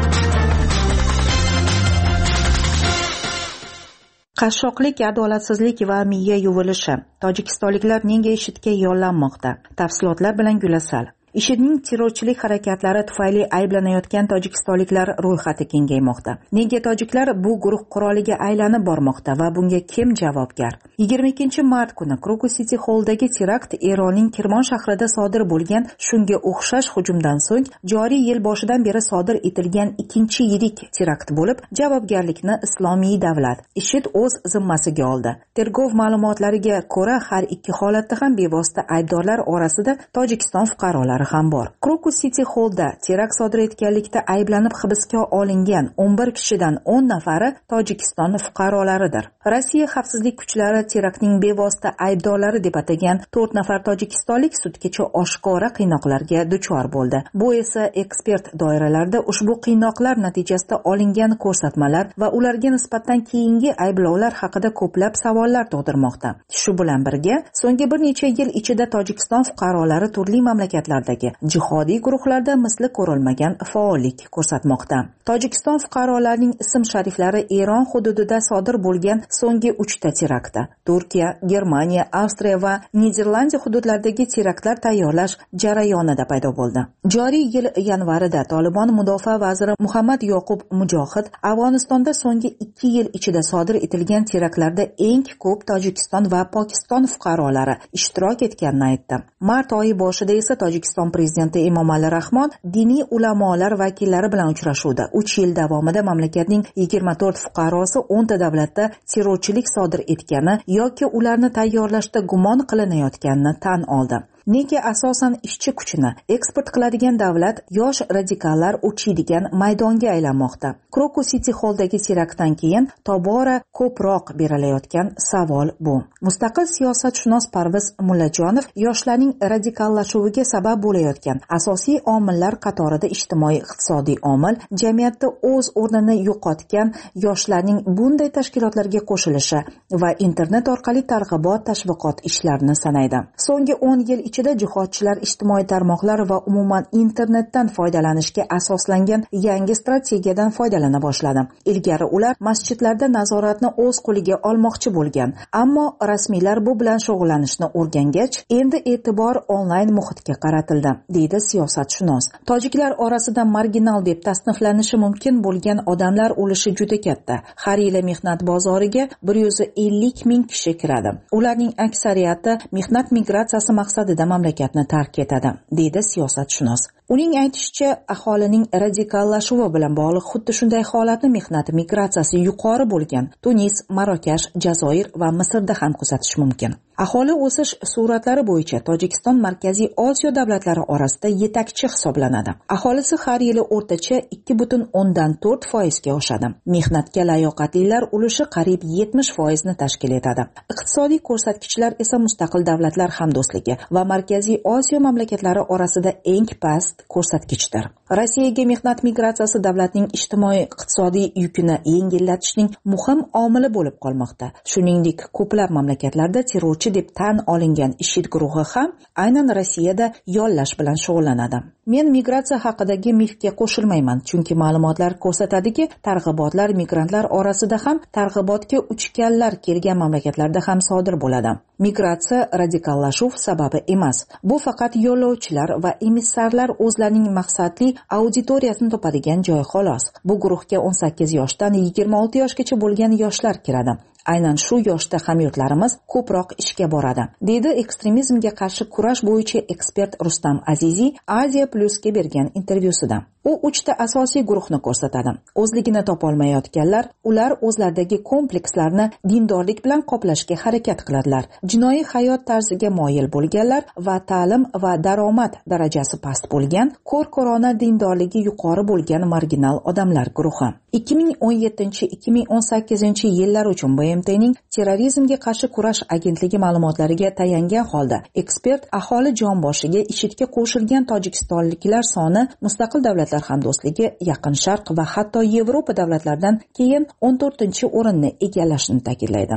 Speaker 12: Qashshoqlik, adolatsizlik va miya yuvilishi. Tojikistonliklar nega IShIDga yollanmoqda? Tafsilotlar bilan Gulasal. IShIDning terrorchilik harakatlari tufayli ayblanayotgan tojikistonliklar ro'yxati kengaymoqda. Nega tojiklar bu guruh quroliga aylanib bormoqda va bunga kim javobgar? yigirma ikkinchi mart kuni Crocus City Hall'dagi terakt Eronning Kirmon shahrida sodir bo'lgan shunga o'xshash hujumdan so'ng joriy yil boshidan beri sodir etilgan ikkinchi yirik terakt bo'lib, javobgarlikni Islomiy davlat IShID o'z zimmasiga oldi. Tergov ma'lumotlariga ko'ra, har ikki holatda ham bevosita aybdorlar orasida Tojikiston fuqarolari ham bor. Crocus City Hall'da terakt sodir etganlikda ayblanib hibsga olingan o'n bir kishidan o'n nafari Tojikiston fuqarolaridir. Rossiya xavfsizlik kuchlari teraktning bevosita aybdorlari deb atagan to'rt nafar tojikistonlik sudgacha oshkora qiynoqlarga duchor bo'ldi. Bu esa ekspert doiralarida ushbu qiynoqlar natijasida olingan ko'rsatmalar va ularga nisbatan keyingi ayblovlar haqida ko'plab savollar tug'dirmoqda. Shu bilan birga, so'nggi bir necha yil ichida Tojikiston fuqarolari turli mamlakatlarda jihodiy guruhlarda misli ko'rilmagan faollik ko'rsatmoqda. Tojikiston fuqarolarining ism-shariflari Eron hududida sodir bo'lgan so'nggi uchta teraktda, Turkiya, Germaniya, Avstriya va Niderlandiya hududlaridagi teraktlar tayyorlash jarayonida paydo bo'ldi. Joriy yil yanvarida Tolibon mudofaa vaziri Muhammad Yoqub Mujohid Afg'onistonda so'nggi ikki yil ichida sodir etilgan teraktlarda eng ko'p Tojikiston va Pokiston fuqarolari ishtirok etganini aytdi. Mart oyi boshida esa Tojikiston prezidenti Emomali Rahmon diniy ulamolar vakillari bilan uchrashuvda uch yil davomida mamlakatning yigirma to'rt fuqarosi o'nta davlatda terrorchilik sodir etgani yoki ularni tayyorlashda gumon qilinayotganini tan oldi. Nega asosan ishchi kuchini eksport qiladigan davlat yosh radikallar o'chiydigan maydonga aylanmoqda? Crocus City Hall'dagi teraktdan keyin tobora ko'proq berilayotgan savol bu. Mustaqil siyosatshunos Parviz Mullajonov yoshlarning radikallashuviga sabab bo'layotgan asosiy omillar qatorida ijtimoiy-iqtisodiy omil, jamiyatda o'z o'rnini yo'qotgan yoshlarning bunday tashkilotlarga qo'shilishi va internet orqali targ'ibot tashviqot ishlarini sanaydi. So'nggi o'n yil ichida jihodchilar ijtimoiy tarmoqlar va umuman internetdan foydalanishga asoslangan yangi strategiyadan foydalana boshladi. Ilgari ular masjidlarda nazoratni o'z qo'liga olmoqchi bo'lgan, ammo rasmiylar bu bilan shug'ullanishni o'rgangach, endi e'tibor onlayn muhitga qaratildi, deydi siyosatshunos. Tojiklar orasida marginal deb tasniflanishi mumkin bo'lgan odamlar ulushi juda katta. Har yili mehnat bozoriga bir yuz ellik ming kishi kiradi. Ularning aksariyati mehnat migratsiyasi maqsadida mamlakatni tark etadi, deydi siyosatshunos. Uning aytishicha, aholining radikallashuvi bilan bog'liq xuddi shunday holatni mehnat migratsiyasi yuqori bo'lgan Tunis, Marokash, Jazoir va Misrda ham kuzatish mumkin. Aholi o'sish suratlari bo'yicha Tojikiston Markaziy Osiyo davlatlari orasida yetakchi hisoblanadi. Aholisi har yili o'rtacha ikki butun o'ndan to'rt foizga oshadi. Mehnatga layoqatlilar ulushi qariyb yetmish foizni tashkil etadi. Iqtisodiy ko'rsatkichlar esa mustaqil davlatlar hamdo'stligi va Markaziy Osiyo mamlakatlari orasida eng past ko'rsatkichdir. Rossiyaga mehnat migratsiyasi davlatning ijtimoiy-iqtisodiy yukini yengillatishning muhim omili bo'lib qolmoqda. Shuningdek, ko'plab mamlakatlarda terrorchi deb tan olingan IShID guruhi ham aynan Rossiyada yollash bilan shug'ullanadi. Men migratsiya haqidagi mifga qo'shilmayman, chunki ma'lumotlar ko'rsatadiki, targ'ibotlar migrantlar orasida ham targ'ibotga uchganlar kelgan mamlakatlarda ham sodir bo'ladi. Migratsiya radikallashuv sababi emas. Bu faqat yo'lovchilar va emissarlar o'zlarining maqsadli auditoriyasini topadigan joy xolos. Bu guruhga o'n sakkiz yoshdan yigirma olti yoshgacha bo'lgan yoshlar kiradi. Aynan shu yoshda hamyurtlarimiz ko'proq ishga boradi, deydi ekstremizmga qarshi kurash bo'yicha ekspert Rustam Aziziy Aziya Plus'ga bergan intervyusida. U uchta asosiy guruhni ko'rsatadi. O'zligini topolmayotganlar, ular o'zlaridagi komplekslarni dindorlik bilan qoplashga harakat qiladilar. Jinoiy hayot tarziga moyil bo'lganlar va ta'lim va daromad darajasi past bo'lgan, ko'r-ko'rona dindorligi yuqori bo'lgan marginal odamlar guruhi. ikki ming o'n yettinchi ikki ming o'n sakkizinchi yillar uchun B M T'ning terrorizmga qarshi kurash agentligi ma'lumotlariga tayangan holda, ekspert aholi jonboshiga IShIDga qo'shilgan tojikistonliklar soni mustaqil davlatlar hamdo'stligi, Yaqin Sharq va hatto Yevropa davlatlaridan keyin o'n to'rtinchi o'rinni egallashini ta'kidlaydi.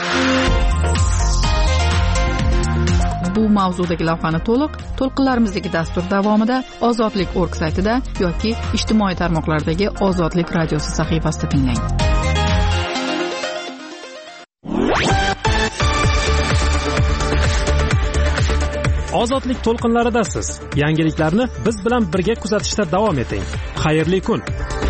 Speaker 4: Bu mavzudagi lavhani to'liq to'lqinlarimizdagi dastur davomida ozodlik nokta org saytida yoki ijtimoiy tarmoqlardagi Ozodlik radiosi sahifasida tinglang.
Speaker 1: Ozodlik to'lqinlaridasiz. Yangiliklarni biz bilan birga kuzatishda davom eting. Xayrli kun.